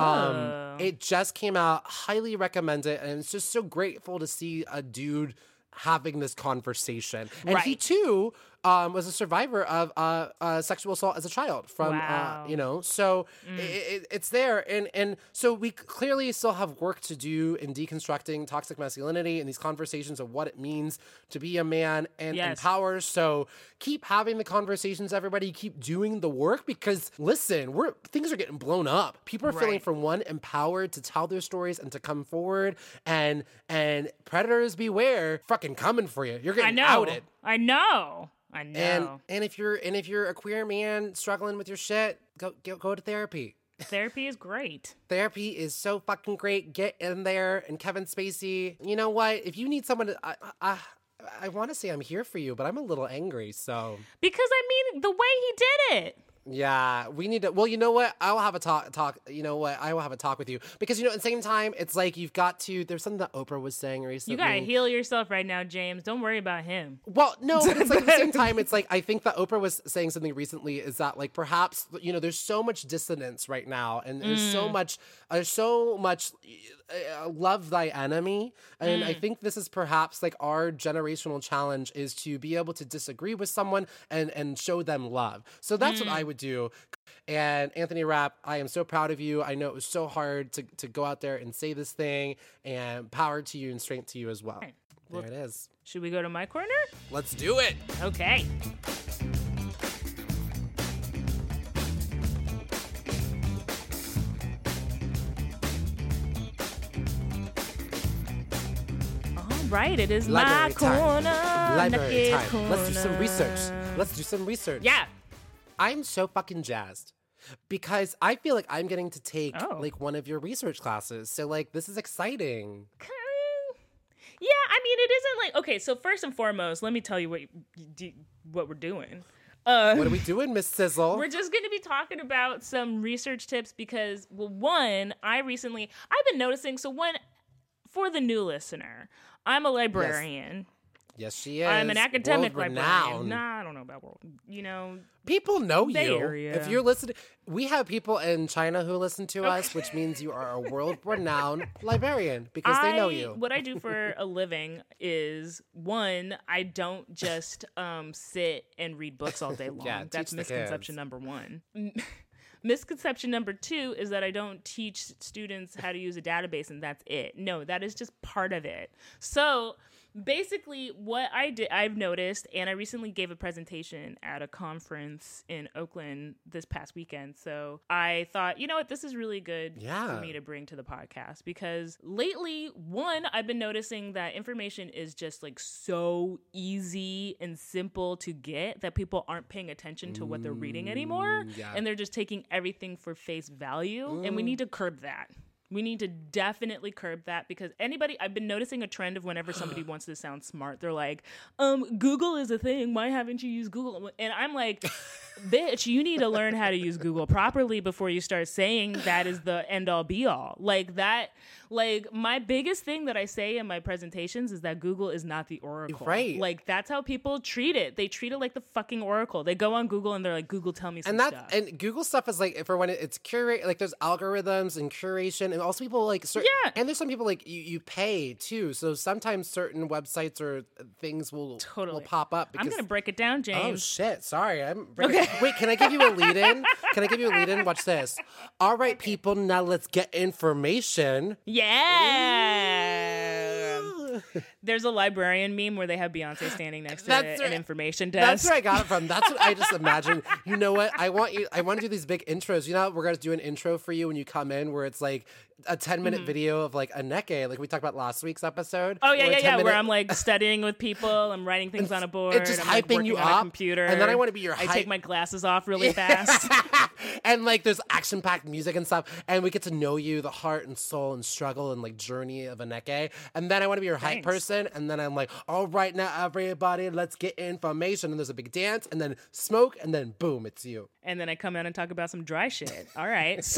It just came out. Highly recommend it, and it's just so grateful to see a dude having this conversation. And he too was a survivor of sexual assault as a child from, so it's there. And so we clearly still have work to do in deconstructing toxic masculinity and these conversations of what it means to be a man and empower. So keep having the conversations, everybody. Keep doing the work because listen, things are getting blown up. People are feeling, for one, empowered to tell their stories and to come forward, and predators beware, fucking coming for you. You're getting outed. I know. And if you're a queer man struggling with your shit, go to therapy. Therapy is great. Therapy is so fucking great. Get in there. And Kevin Spacey, you know what? If you need someone to, I want to say I'm here for you, but I'm a little angry. So because I mean the way he did it. Yeah, we need to. Well, you know what? I will have a talk. You know what? I will have a talk with you because at the same time, it's like you've got to. There's something that Oprah was saying recently. You gotta heal yourself right now, James. Don't worry about him. Well, no, but it's like at the same time, it's like I think that Oprah was saying something recently. Is that like perhaps there's so much dissonance right now, and there's so much love thy enemy, and I think this is perhaps like our generational challenge is to be able to disagree with someone and show them love. So that's what I would do. And Anthony Rapp, I am so proud of you. I know it was so hard to go out there and say this thing, and power to you and strength to you as well. Right. There it is. Should we go to my corner? Let's do it. Okay. Right, it is Library my corner. Library time. Corner. Let's do some research. Yeah. I'm so fucking jazzed because I feel like I'm getting to take like one of your research classes. So like this is exciting. Yeah, I mean it isn't like okay. So first and foremost, let me tell you what we're doing. What are we doing, Miss Sizzle? We're just going to be talking about some research tips because, well, one, I've been noticing. So one, for the new listener, I'm a librarian. Yes, she is. I'm an academic world librarian. renowned. Nah, I don't know about world. People know Bay you. Area. If you're listening, we have people in China who listen to us, which means you are a world-renowned librarian because they know you. What I do for a living is, one, I don't just sit and read books all day long. Yeah, that's teach the misconception kids. number one. Misconception number two is that I don't teach students how to use a database and that's it. No, that is just part of it. So basically what I've noticed, and I recently gave a presentation at a conference in Oakland this past weekend. So I thought, you know what, this is really good for me to bring to the podcast because lately, one, I've been noticing that information is just like so easy and simple to get that people aren't paying attention to what they're reading anymore. And they're just taking everything for face value. And we need to curb that. We need to definitely curb that because I've been noticing a trend of whenever somebody wants to sound smart, they're like, Google is a thing. Why haven't you used Google? And I'm like, bitch, you need to learn how to use Google properly before you start saying that is the end all be all. Like that, like my biggest thing that I say in my presentations is that Google is not the Oracle. Right. Like that's how people treat it. They treat it like the fucking Oracle. They go on Google and they're like, Google, tell me some stuff. And Google stuff is like for when it's curate, like there's algorithms and curation, and also people like and there's some people like you pay too. So sometimes certain websites or things will pop up. I'm gonna break it down, James. Oh shit! Sorry, Wait, can I give you a lead in? Watch this. All right, people, now let's get information. Yeah. There's a librarian meme where they have Beyonce standing next to an information That's desk. where I got it from. That's what I just imagine. You know what? I want to do these big intros. You know how we're going to do an intro for you when you come in where it's like a 10-minute video of like Aneke, like we talked about last week's episode. Oh, yeah. Where I'm like studying with people. I'm writing things on a board. It's just I'm, like, hyping you on a up. computer. And then I want to be your I take my glasses off really fast. And like there's action-packed music and stuff. And we get to know you, the heart and soul and struggle and like journey of Aneke. And then I want to be your hype person. And then I'm like, all right, now everybody, let's get information. And there's a big dance and then smoke and then boom, it's you. And then I come out and talk about some dry shit. All right. So...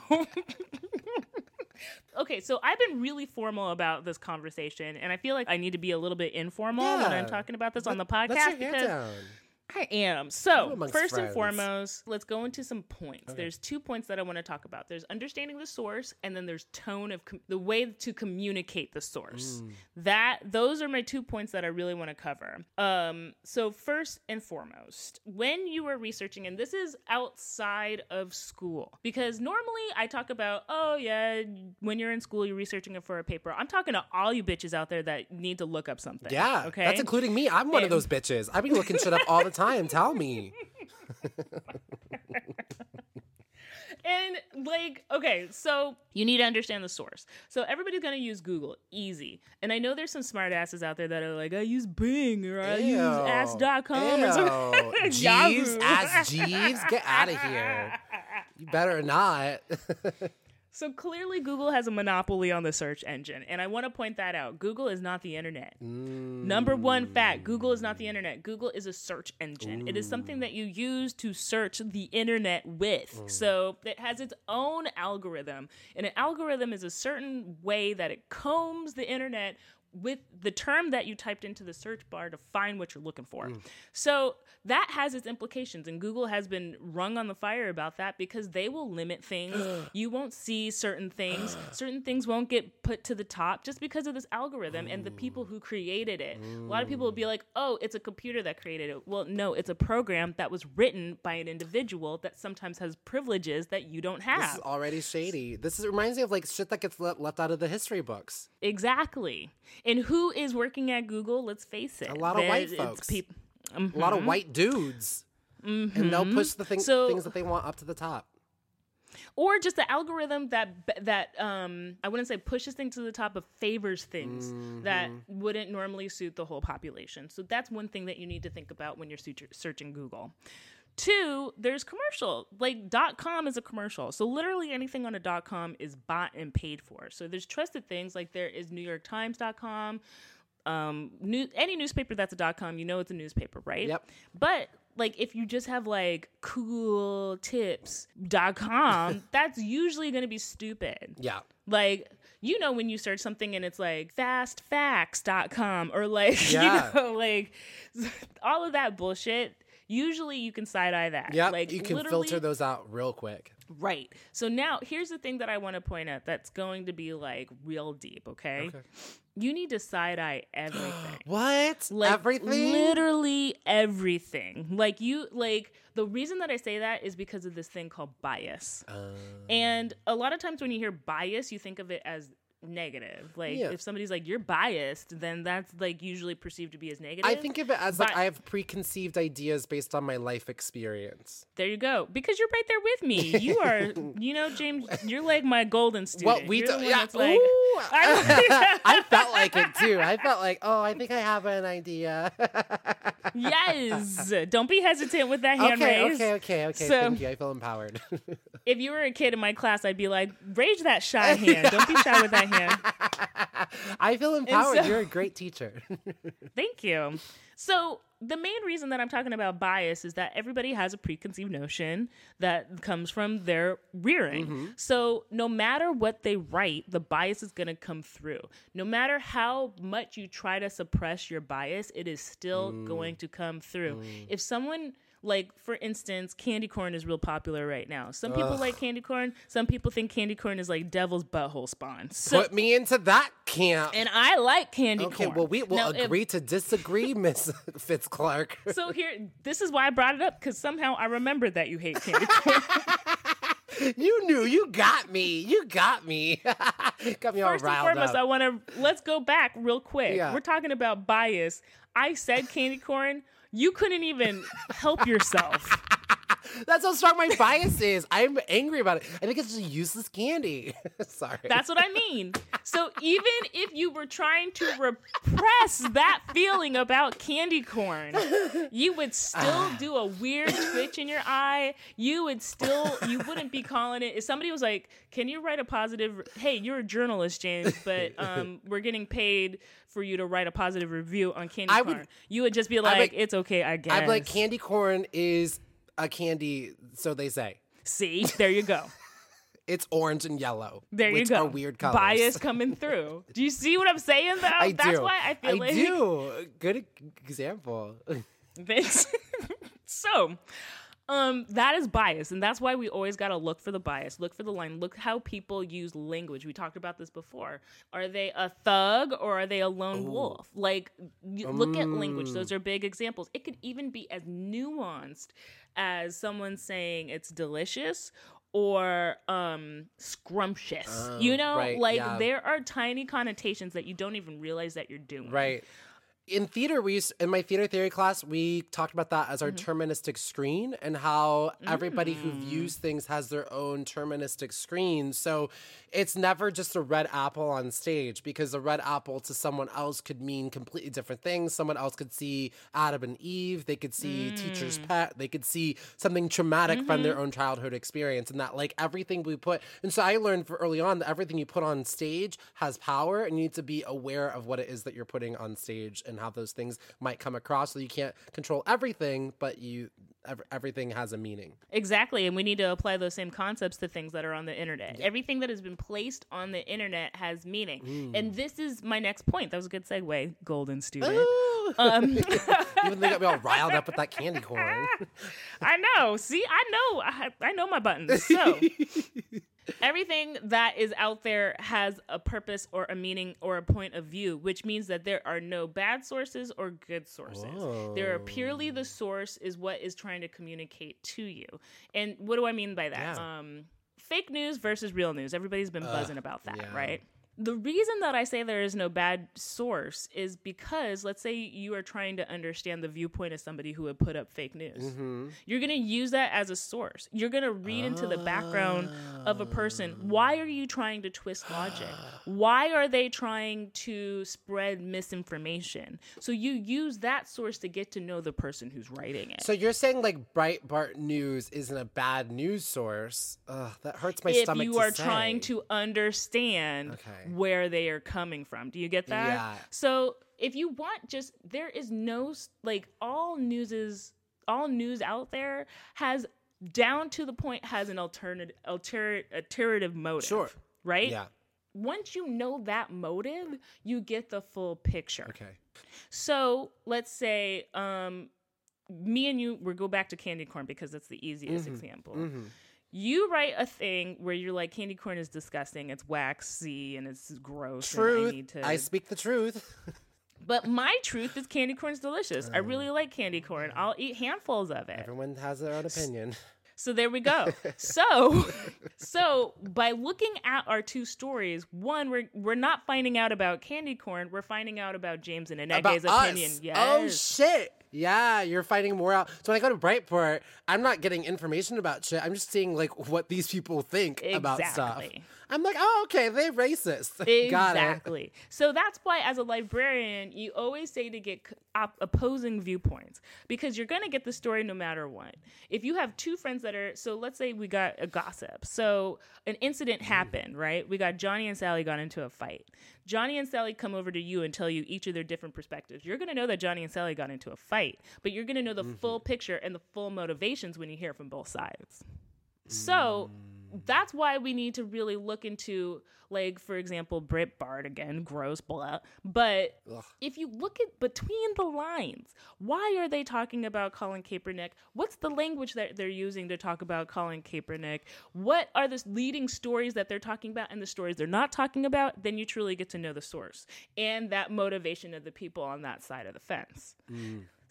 Okay, so I've been really formal about this conversation, and I feel like I need to be a little bit informal when I'm talking about this on the podcast. Let your hair down. I am. So, first friends. and foremost, let's go into some points. Okay. There's 2 points that I want to talk about. There's understanding the source, and then there's tone of the way to communicate the source. Those are my 2 points that I really want to cover. So first and foremost, when you are researching, and this is outside of school, because normally I talk about, oh yeah, when you're in school, you're researching it for a paper. I'm talking to all you bitches out there that need to look up something. Yeah, okay, that's including me. I'm one of those bitches. I be looking shit up all the time. Tell me. And like, okay, so you need to understand the source. So everybody's going to use Google, easy. And I know there's some smart asses out there that are like, I use Bing or I use ask.com or something. Jeeves, Ask Jeeves, get out of here. You better not. So clearly Google has a monopoly on the search engine. And I want to point that out. Google is not the internet. Number one fact, Google is not the internet. Google is a search engine. It is something that you use to search the internet with. So it has its own algorithm. And an algorithm is a certain way that it combs the internet with the term that you typed into the search bar to find what you're looking for. So that has its implications, and Google has been rung on the fire about that because they will limit things. You won't see certain things. Certain things won't get put to the top just because of this algorithm and the people who created it. A lot of people will be like, oh, it's a computer that created it. Well, no, it's a program that was written by an individual that sometimes has privileges that you don't have. This is already shady. Reminds me of like shit that gets left out of the history books. Exactly. And who is working at Google? Let's face it. A lot of white folks. A lot of white dudes. And they'll push the things that they want up to the top. Or just the algorithm that I wouldn't say pushes things to the top, but favors things that wouldn't normally suit the whole population. So that's one thing that you need to think about when you're searching Google. 2, there's commercial. Like .com is a commercial. So literally anything on a .com is bought and paid for. So there's trusted things like there is NewYorkTimes.com. Any newspaper that's a .com, you know it's a newspaper, right? Yep. But like if you just have like cooltips.com, that's usually going to be stupid. Yeah. Like, you know, when you search something and it's like fastfacts.com or like, you know, like all of that bullshit. Usually you can side-eye that. Yeah, like, you can filter those out real quick. Right. So now here's the thing that I want to point out that's going to be like real deep, okay? You need to side-eye everything. What? Like, everything? Literally everything. Like the reason that I say that is because of this thing called bias. And a lot of times when you hear bias, you think of it as negative. Like if somebody's like, you're biased, then that's like usually perceived to be as negative. I think of it as like I have preconceived ideas based on my life experience. There you go. Because you're right there with me. You are, you know, James, you're like my golden student. What we do, like, I felt like it too. I felt like, oh, I think I have an idea. Yes. Don't be hesitant with that hand raise. Okay. So, thank you. I feel empowered. If you were a kid in my class, I'd be like, raise that shy hand. Don't be shy with that hand. I feel empowered. You're a great teacher. Thank you. So the main reason that I'm talking about bias is that everybody has a preconceived notion that comes from their rearing. So no matter what they write, the bias is going to come through. No matter how much you try to suppress your bias, it is still going to come through. If someone... Like, for instance, candy corn is real popular right now. Some people like candy corn. Some people think candy corn is like devil's butthole spawn. So, put me into that camp. And I like candy corn. Okay, well, we will agree to disagree, Miss Fitz-Clark. So this is why I brought it up, because somehow I remembered that you hate candy corn. You knew. You got me. You got me. Got me all First and riled foremost, up. let's go back real quick. Yeah. We're talking about bias. I said candy corn. You couldn't even help yourself. That's how strong my bias is. I'm angry about it. I think it's just useless candy. Sorry. That's what I mean. So even if you were trying to repress that feeling about candy corn, you would still do a weird twitch in your eye. You wouldn't be calling it. If somebody was like, can you write a positive, hey, you're a journalist, James, but we're getting paid for you to write a positive review on candy corn. You would just be like, it's okay, I guess. I'd be like, candy corn is a candy, so they say. See, there you go. It's orange and yellow. There you which go. Are weird colors. Bias coming through. Do you see what I'm saying, though? That's why I feel like... I do. Good example. Thanks. So, that is bias, and that's why we always got to look for the bias, look for the line, look how people use language. We talked about this before. Are they a thug or are they a lone wolf? Like, look at language. Those are big examples. It could even be as nuanced as someone saying it's delicious or scrumptious. Right, there are tiny connotations that you don't even realize that you're doing. Right. In theater, in my theater theory class, we talked about that as our terministic screen and how everybody who views things has their own terministic screen. So it's never just a red apple on stage, because a red apple to someone else could mean completely different things. Someone else could see Adam and Eve. They could see Teacher's Pet. They could see something traumatic from their own childhood experience, and that like everything we put. And so I learned early on that everything you put on stage has power, and you need to be aware of what it is that you're putting on stage and how those things might come across. So you can't control everything, but everything has a meaning. Exactly. And we need to apply those same concepts to things that are on the internet. Yeah. Everything that has been placed on the internet has meaning. And this is my next point. That was a good segue, golden student. Even they got me all riled up with that candy corn. I know. See, I know my buttons. So everything that is out there has a purpose or a meaning or a point of view, which means that there are no bad sources or good sources. Whoa. There are purely the source is what is trying to communicate to you. And what do I mean by that? Yeah. Fake news versus real news. Everybody's been buzzing about that, right? The reason that I say there is no bad source is because, let's say you are trying to understand the viewpoint of somebody who would put up fake news. You're going to use that as a source. You're going to read into the background of a person. Why are you trying to twist logic? Why are they trying to spread misinformation? So you use that source to get to know the person who's writing it. So you're saying like Breitbart News isn't a bad news source? That hurts my stomach to say. If you are trying to understand where they are coming from. Do you get that? Yeah. So if you want there is no, like, all news out there has, down to the point, has an alternative motive. Sure. Right? Yeah. Once you know that motive, you get the full picture. Okay. So let's say me and you, we'll go back to candy corn because that's the easiest example. You write a thing where you're like, candy corn is disgusting, it's waxy, and it's gross. Truth. And I speak the truth. But my truth is candy corn's delicious. I really like candy corn. I'll eat handfuls of it. Everyone has their own opinion. So there we go. So by looking at our two stories, one, we're not finding out about candy corn. We're finding out about James and Anege's opinion. Yes. Oh, shit. Yeah, you're finding more out. So when I go to Breitbart, I'm not getting information about shit. I'm just seeing like what these people think about stuff. I'm like, oh, okay, they're racist. Got it. Exactly. So that's why, as a librarian, you always say to get opposing viewpoints, because you're going to get the story no matter what. If you have two friends that are, so let's say we got a gossip. So an incident happened, right? We got Johnny and Sally got into a fight. Johnny and Sally come over to you and tell you each of their different perspectives. You're going to know that Johnny and Sally got into a fight, but you're going to know the full picture and the full motivations when you hear from both sides. So that's why we need to really look into, like, for example, Breitbart, again, gross, blah. But if you look at between the lines, why are they talking about Colin Kaepernick? What's the language that they're using to talk about Colin Kaepernick? What are the leading stories that they're talking about and the stories they're not talking about? Then you truly get to know the source and that motivation of the people on that side of the fence.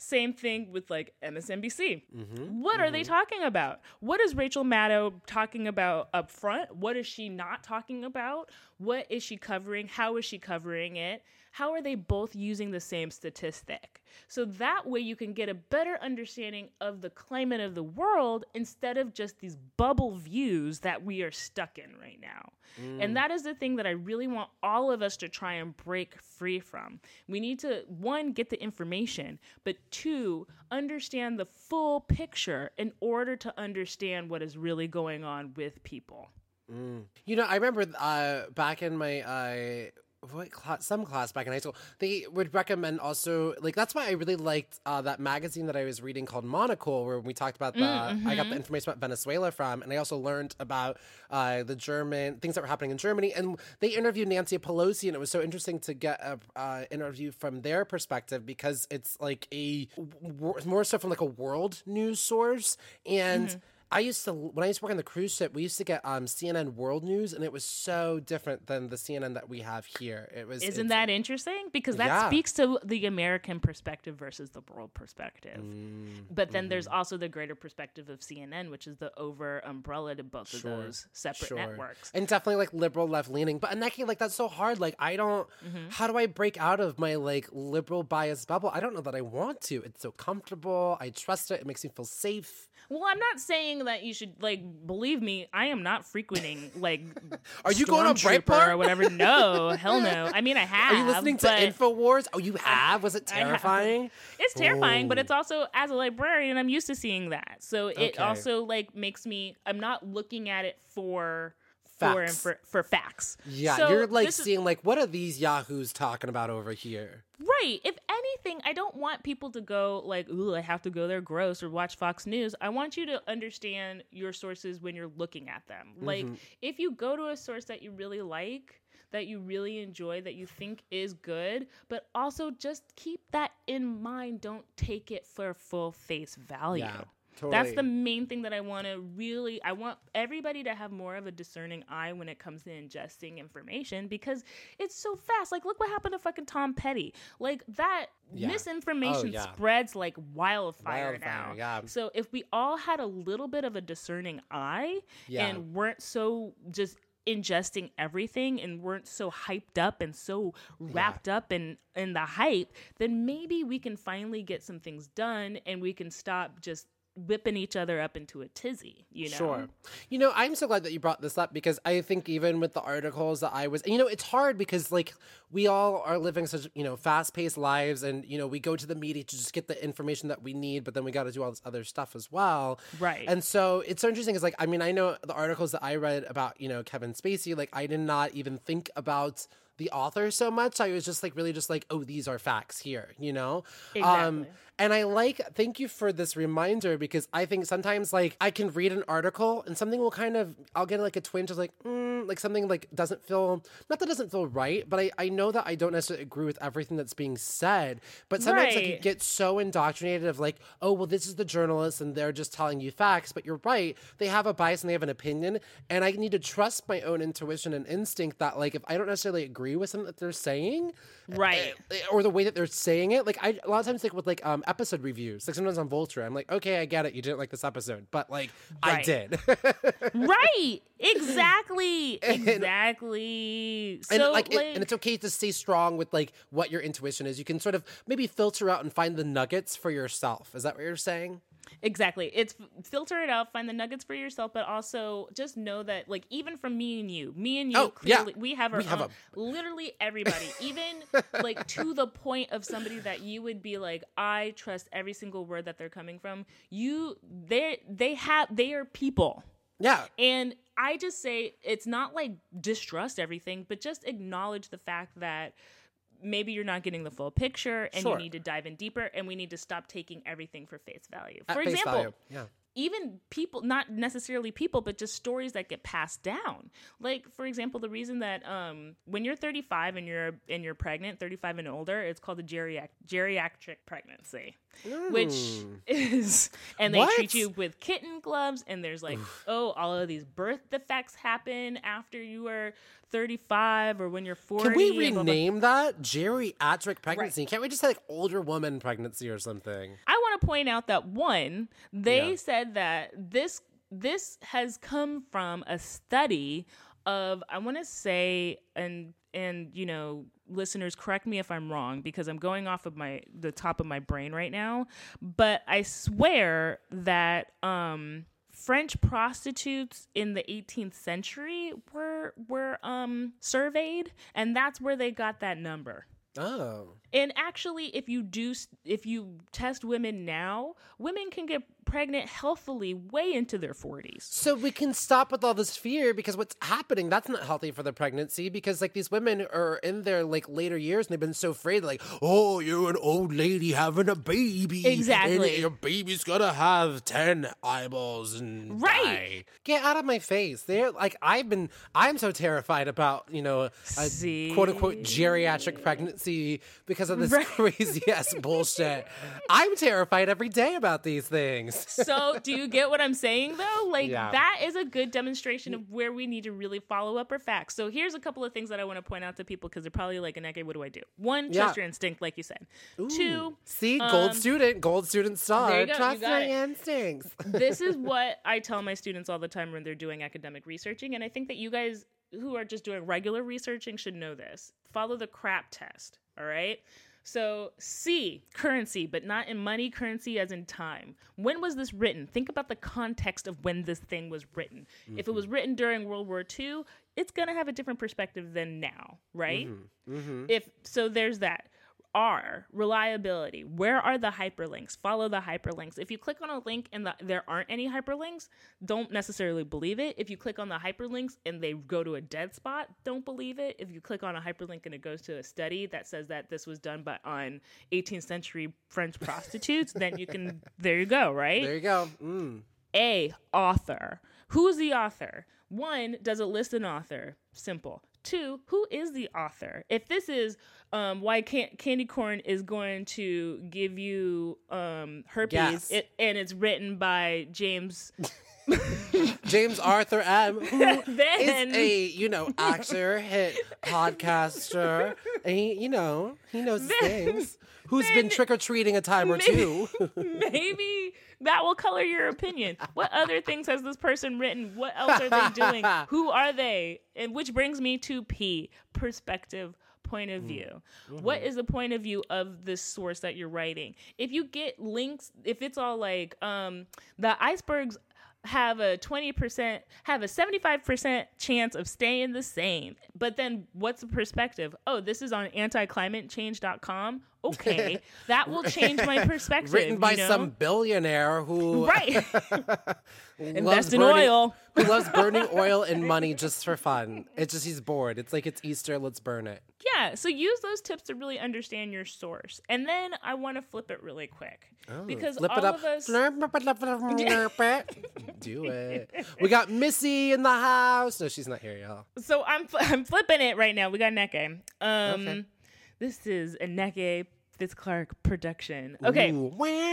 Same thing with like MSNBC. What are they talking about? What is Rachel Maddow talking about up front? What is she not talking about? What is she covering? How is she covering it? How are they both using the same statistic? So that way you can get a better understanding of the climate of the world instead of just these bubble views that we are stuck in right now. And that is the thing that I really want all of us to try and break free from. We need to, one, get the information, but two, understand the full picture in order to understand what is really going on with people. You know, I remember back in my some class back in high school, they would recommend also, like, that's why I really liked that magazine that I was reading called Monocle, where we talked about I got the information about Venezuela from, and I also learned about the German things that were happening in Germany, and they interviewed Nancy Pelosi, and it was so interesting to get a interview from their perspective, because it's like more so from like a world news source. And when I used to work on the cruise ship, we used to get CNN World News, and it was so different than the CNN that we have here. Isn't that interesting? Because that speaks to the American perspective versus the world perspective. But then there's also the greater perspective of CNN, which is the over umbrella to both of those separate networks. And definitely like liberal left leaning. But Aneki, like, that's so hard. Like, I don't, how do I break out of my like liberal bias bubble? I don't know that I want to. It's so comfortable. I trust it. It makes me feel safe. Well, I'm not saying that you should, like, believe me, I am not frequenting, like, Are you going on Breitbart or whatever? No, hell no. I mean, I have. Are you listening to InfoWars? Oh, you have? Was it terrifying? It's terrifying, but it's also, as a librarian, I'm used to seeing that. So it also, like, makes me, I'm not looking at it for facts. Yeah, so you're like seeing like, what are these yahoos talking about over here? Right. If anything, I don't want people to go like, ooh, I have to go there, gross, or watch Fox News. I want you to understand your sources when you're looking at them. Like, if you go to a source that you really like, that you really enjoy, that you think is good, but also just keep that in mind. Don't take it for full face value. Yeah. Totally. That's the main thing that I want everybody to have more of a discerning eye when it comes to ingesting information, because it's so fast. Like, look what happened to fucking Tom Petty. Like, that misinformation spreads like wildfire now. Yeah. So if we all had a little bit of a discerning eye and weren't so just ingesting everything and weren't so hyped up and so wrapped up in the hype, then maybe we can finally get some things done and we can stop just whipping each other up into a tizzy, you know? Sure. You know, I'm so glad that you brought this up, because I think even with the articles that I was, you know, it's hard because like we all are living such, you know, fast-paced lives, and, you know, we go to the media to just get the information that we need, but then we got to do all this other stuff as well. Right. And so it's so interesting. Is like, I mean, I know the articles that I read about, you know, Kevin Spacey, like I did not even think about the author so much. I was just like, really just like, oh, these are facts here, you know? Exactly. And thank you for this reminder, because I think sometimes like I can read an article and something will I'll get like a twinge of like something like doesn't feel right, but I know that I don't necessarily agree with everything that's being said. But sometimes like you get so indoctrinated of like, oh, well, this is the journalist and they're just telling you facts, but you're right. They have a bias and they have an opinion. And I need to trust my own intuition and instinct that like, if I don't necessarily agree with something that they're saying, right, or the way that they're saying it, like a lot of times like with like episode reviews, like sometimes on Vulture, I'm like, okay, I get it, you didn't like this episode, but like I did. Right, exactly. And it's okay to stay strong with like what your intuition is. You can sort of maybe filter out and find the nuggets for yourself. Is that what you're saying? Exactly. It's filter it out, find the nuggets for yourself, but also just know that, like, even from me and you, clearly, we have literally everybody, even like to the point of somebody that you would be like, I trust every single word that they're coming from. They are people. Yeah. And I just say, it's not like distrust everything, but just acknowledge the fact that maybe you're not getting the full picture and you need to dive in deeper, and we need to stop taking everything for face value. For example, even people, not necessarily people, but just stories that get passed down. Like, for example, the reason that when you're 35 and you're pregnant, 35 and older, it's called a geriatric pregnancy. which is, and they What? treat you with kitten gloves, and there's like, oh, all of these birth defects happen after you are 35 or when you're 40. Can we and blah, blah. rename that geriatric pregnancy? Can't we just say like older woman pregnancy or something? I want to point out that one, they Yeah. said that this has come from a study of, I want to say, and you know, listeners, correct me if I'm wrong because I'm going off of the top of my brain right now, but I swear that French prostitutes in the 18th century were surveyed, and that's where they got that number. Oh. And actually, if you test women now, women can get pregnant healthily way into their 40s. So we can stop with all this fear because what's happening, that's not healthy for the pregnancy because like these women are in their like later years and they've been so afraid like, oh, you're an old lady having a baby. Exactly. And your baby's gonna have 10 eyeballs and die. Get out of my face. They're like, I'm so terrified about, you know, a quote unquote geriatric pregnancy because of this crazy ass bullshit. I'm terrified every day about these things. So do you get what I'm saying though? Like Yeah. that is a good demonstration of where we need to really follow up our facts. So here's a couple of things that I want to point out to people because they're probably like, Aneke, what do I do? One, trust your instinct, like you said. Ooh. Two, see, gold student star. there you go, Trust you got your it. instincts. This is what I tell my students all the time when they're doing academic researching. And I think that you guys who are just doing regular researching should know this. Follow the CRAP test. All right. So C, currency, but not in money, currency as in time. When was this written? Think about the context of when this thing was written. Mm-hmm. If it was written during World War II, it's going to have a different perspective than now, right? Mm-hmm. Mm-hmm. So there's that. R, reliability. Where are the hyperlinks? Follow the hyperlinks. If you click on a link and there aren't any hyperlinks, don't necessarily believe it. If you click on the hyperlinks and they go to a dead spot, don't believe it. If you click on a hyperlink and it goes to a study that says that this was done on 18th century French prostitutes, then there you go, right? There you go. Mm. A, author. Who's the author? One, does it list an author? Simple. Two, who is the author? If this is why candy corn is going to give you herpes, and it's written by James Arthur M, who is Then- a actor, hit podcaster, and he knows his things. Who's been trick or treating a time or two? Maybe that will color your opinion. What other things has this person written? What else are they doing? Who are they? And which brings me to P, perspective, point of view. Mm-hmm. What is the point of view of this source that you're writing? If you get links, if it's all like the icebergs have a 75% chance of staying the same. But then what's the perspective? Oh, this is on anticlimatechange.com. Okay, that will change my perspective. Written by some billionaire who invest in oil. Who loves burning oil and money just for fun. It's just he's bored. It's like it's Easter, let's burn it. Yeah, so use those tips to really understand your source. And then I want to flip it really quick. Because flip all it up. of us... Do it. We got Missy in the house. No, she's not here, y'all. So I'm flipping it right now. We got Neke. Okay. This is a Neke Fitzclark production. Okay. Ooh,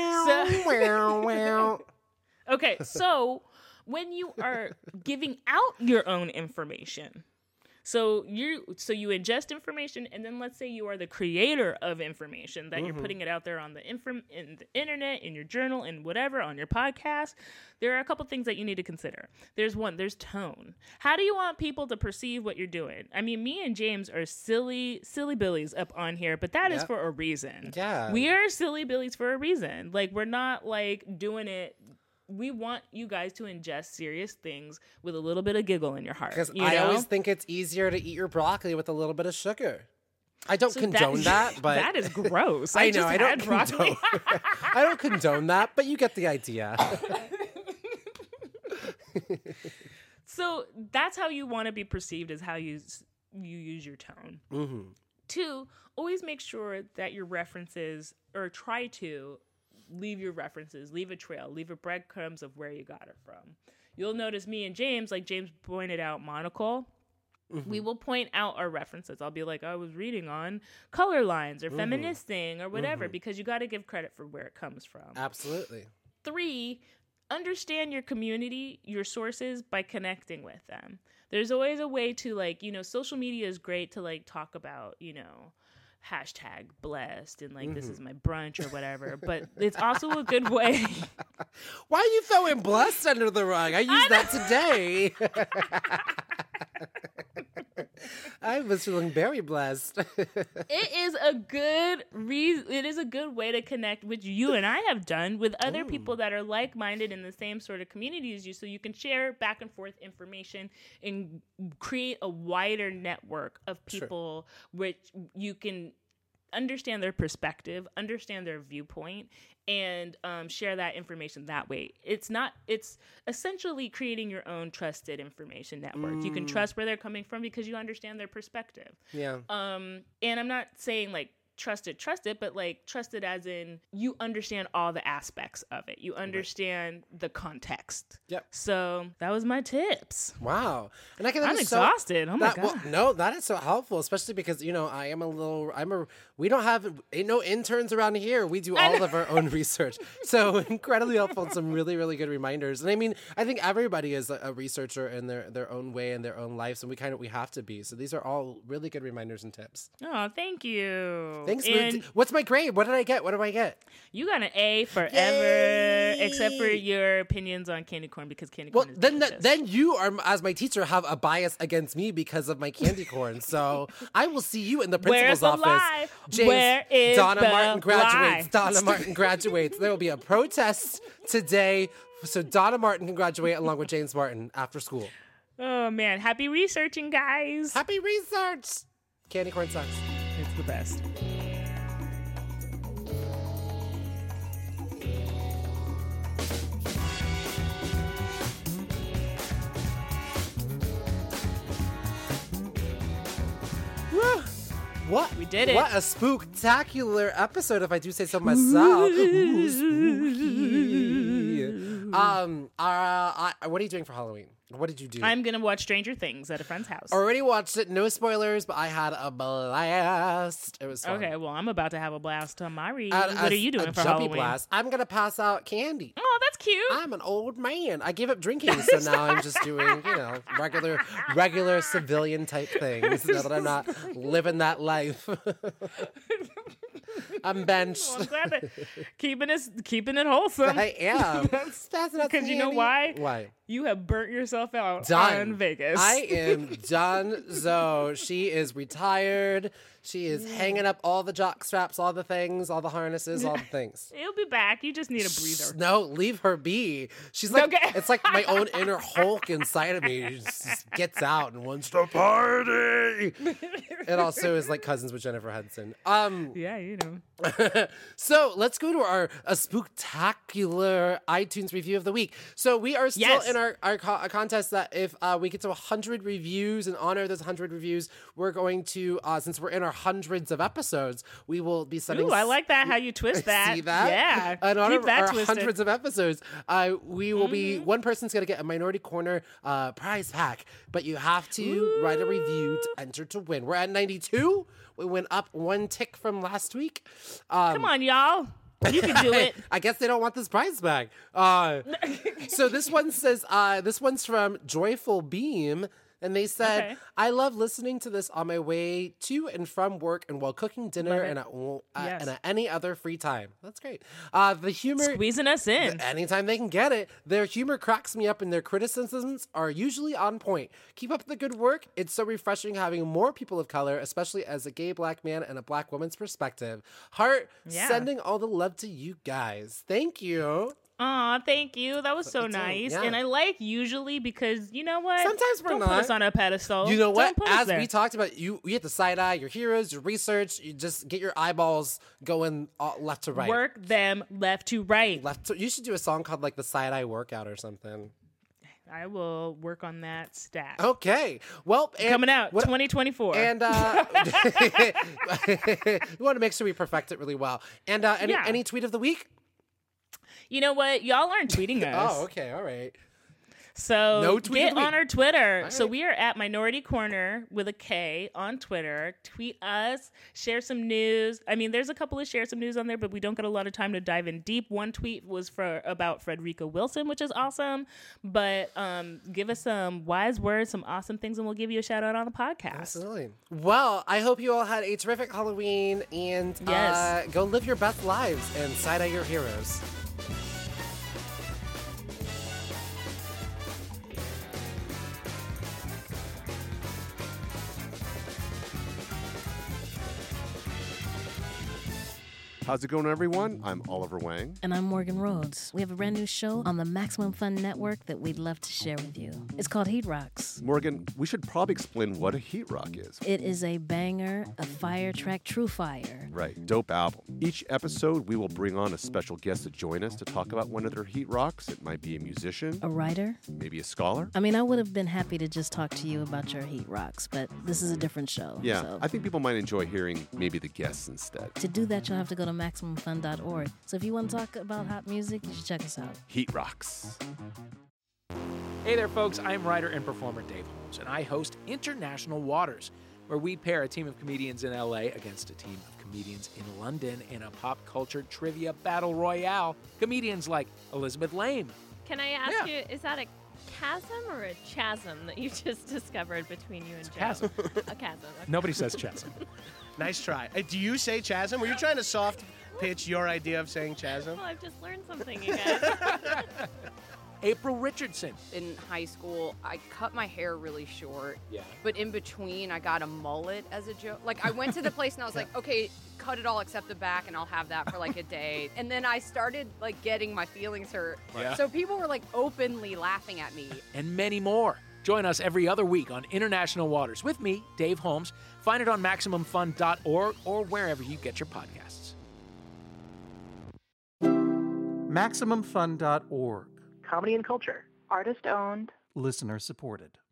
wow. Okay, so when you are giving out your own information, so you ingest information, and then let's say you are the creator of information that you're putting it out there on in the internet, in your journal, in whatever, on your podcast. There are a couple things that you need to consider. There's tone. How do you want people to perceive what you're doing? I mean, me and James are silly billies up on here, but that is for a reason. Yeah. We are silly billies for a reason. Like, we're not like doing it. We want you guys to ingest serious things with a little bit of giggle in your heart. Because I always think it's easier to eat your broccoli with a little bit of sugar. I don't condone that, but that is gross. I know I don't condone. I don't condone that, but you get the idea. So that's how you want to be perceived, is how you use your tone. Mm-hmm. Two, always make sure that your references, or try to leave your references, leave a trail, leave a breadcrumbs of where you got it from. You'll notice me and James, like James pointed out, Monocle. we will point out our references. I'll be like, I was reading on Color Lines or Feministing or whatever, because you got to give credit for where it comes from. Absolutely. 3, understand your community, your sources, by connecting with them. There's always a way to, like, you know, social media is great to, like, talk about, you know, hashtag blessed and, like, this is my brunch or whatever. But it's also a good way. Why are you throwing blessed under the rug? I used that today. I was feeling very blessed. It is a good it is a good way to connect, which you and I have done, with other people that are like-minded in the same sort of community as you, so you can share back and forth information and create a wider network of people which you can understand their perspective, understand their viewpoint, and share that information that way. It's essentially creating your own trusted information network. You can trust where they're coming from because you understand their perspective. Yeah. And I'm not saying like trust it, but like trust it as in you understand all the aspects of it. You understand the context. Yep. So that was my tips. Wow. And I'm exhausted. Oh my God. Well, no, that is so helpful, especially because, you know, we don't have, ain't no interns around here. We do all of our own research. So incredibly helpful and some really, really good reminders. And I mean, I think everybody is a researcher in their own way and their own lives. And we have to be. So these are all really good reminders and tips. Oh, thank you. Thanks. What's my grade? What did I get? What do I get? You got an A forever, except for your opinions on candy corn, because candy corn is delicious. Then you are, as my teacher, have a bias against me because of my candy corn. So I will see you in the principal's office. Lie? James, Where is Donna the Martin graduates. lie? Donna Martin graduates. There will be a protest today. So Donna Martin can graduate along with James Martin after school. Oh man, happy researching, guys. Happy research. Candy corn sucks. It's the best. What? We did it. What a spooktacular episode, if I do say so myself. Ooh, spooky. What are you doing for Halloween? What did you do? I'm going to watch Stranger Things at a friend's house. Already watched it. No spoilers, but I had a blast. It was fun. Okay, well, I'm about to have a blast on my read. What are you doing for Halloween? Blast. I'm going to pass out candy. Oh, that's cute. I'm an old man. I gave up drinking, so now I'm just doing, regular civilian type things now that I'm not living that life. I'm benched. Well, I'm glad that keeping it wholesome. I am. Because you know why? Why? You have burnt yourself out Done. on Vegas. I am done. Zoe, she is retired. She is hanging up all the jock straps, all the things, all the harnesses, all the things. You'll be back. You just need a breather. No, leave her be. She's like, okay. It's like my own inner Hulk inside of me. She just gets out and wants to party. It also is like cousins with Jennifer Hudson. Yeah, you know. So let's go to our spooktacular iTunes review of the week. So we are still in our contest that if we get to 100 reviews and honor those 100 reviews, we're going to, since we're in our hundreds of episodes, we will be sending. Ooh, I like that, how you twist that. See that? Yeah. And on Keep that our twisted. hundreds of episodes, we will be, one person's going to get a Minority Corner prize pack, but you have to write a review to enter to win. We're at 92. We went up one tick from last week. Come on, y'all. You can do it. I guess they don't want this prize back. So this one says, this one's from Joyful Beam. And they said, Okay. I love listening to this on my way to and from work and while cooking dinner and at any other free time. That's great. The humor... Squeezing us in. Anytime they can get it. Their humor cracks me up and their criticisms are usually on point. Keep up the good work. It's so refreshing having more people of color, especially as a gay black man and a black woman's perspective. Heart, sending all the love to you guys. Thank you. Aw, thank you. That was so nice. Yeah. And I like usually because, you know what? Sometimes we're Don't not. put us on a pedestal. You know what? Don't put us As there. we talked about, you get the side eye, your heroes, your research. You just get your eyeballs going left to right. Work them left to right. You should do a song called like the side eye workout or something. I will work on that stat. Okay. Well, and Coming out 2024. And we want to make sure we perfect it really well. And any tweet of the week? You know what? Y'all aren't tweeting us. Oh, okay. All right. So No tweet get of the week. on our Twitter. All So right. we are at Minority Corner with a K on Twitter. Tweet us, share some news. I mean, there's a couple of share some news on there, but we don't get a lot of time to dive in deep. One tweet was about Frederica Wilson, which is awesome. But give us some wise words, some awesome things, and we'll give you a shout out on the podcast. Absolutely. Well, I hope you all had a terrific Halloween and Yes. go live your best lives and side-eye your heroes. How's it going, everyone? I'm Oliver Wang. And I'm Morgan Rhodes. We have a brand new show on the Maximum Fun Network that we'd love to share with you. It's called Heat Rocks. Morgan, we should probably explain what a heat rock is. It is a banger, a fire track, true fire. Right, dope album. Each episode, we will bring on a special guest to join us to talk about one of their heat rocks. It might be a musician, A writer. maybe a scholar. I mean, I would have been happy to just talk to you about your Heat Rocks, but this is a different show. Yeah, So I think people might enjoy hearing maybe the guests instead. to do that, you'll have to go to MaximumFun.org. So if you want to talk about hot music, you should check us out. Heat rocks. Hey there, folks. I'm writer and performer Dave Holmes, and I host International Waters, where we pair a team of comedians in LA against a team of comedians in London in a pop culture trivia battle royale. Comedians like Elizabeth Lame, Can I ask Yeah. you, is that a chasm or a chasm that you just discovered between you and Joe? chasm. A chasm. Okay. Nobody says chasm. Nice try. Do you say chasm? Were you trying to soft pitch your idea of saying chasm? Well, I've just learned something, you guys. April Richardson. In high school, I cut my hair really short. Yeah. But in between, I got a mullet as a joke. Like, I went to the place and I was like, okay, cut it all except the back, and I'll have that for like a day. And then I started like getting my feelings hurt. Yeah. So people were like openly laughing at me. And many more. Join us every other week on International Waters with me, Dave Holmes. Find it on MaximumFun.org or wherever you get your podcasts. MaximumFun.org. Comedy and culture. Artist owned. Listener supported.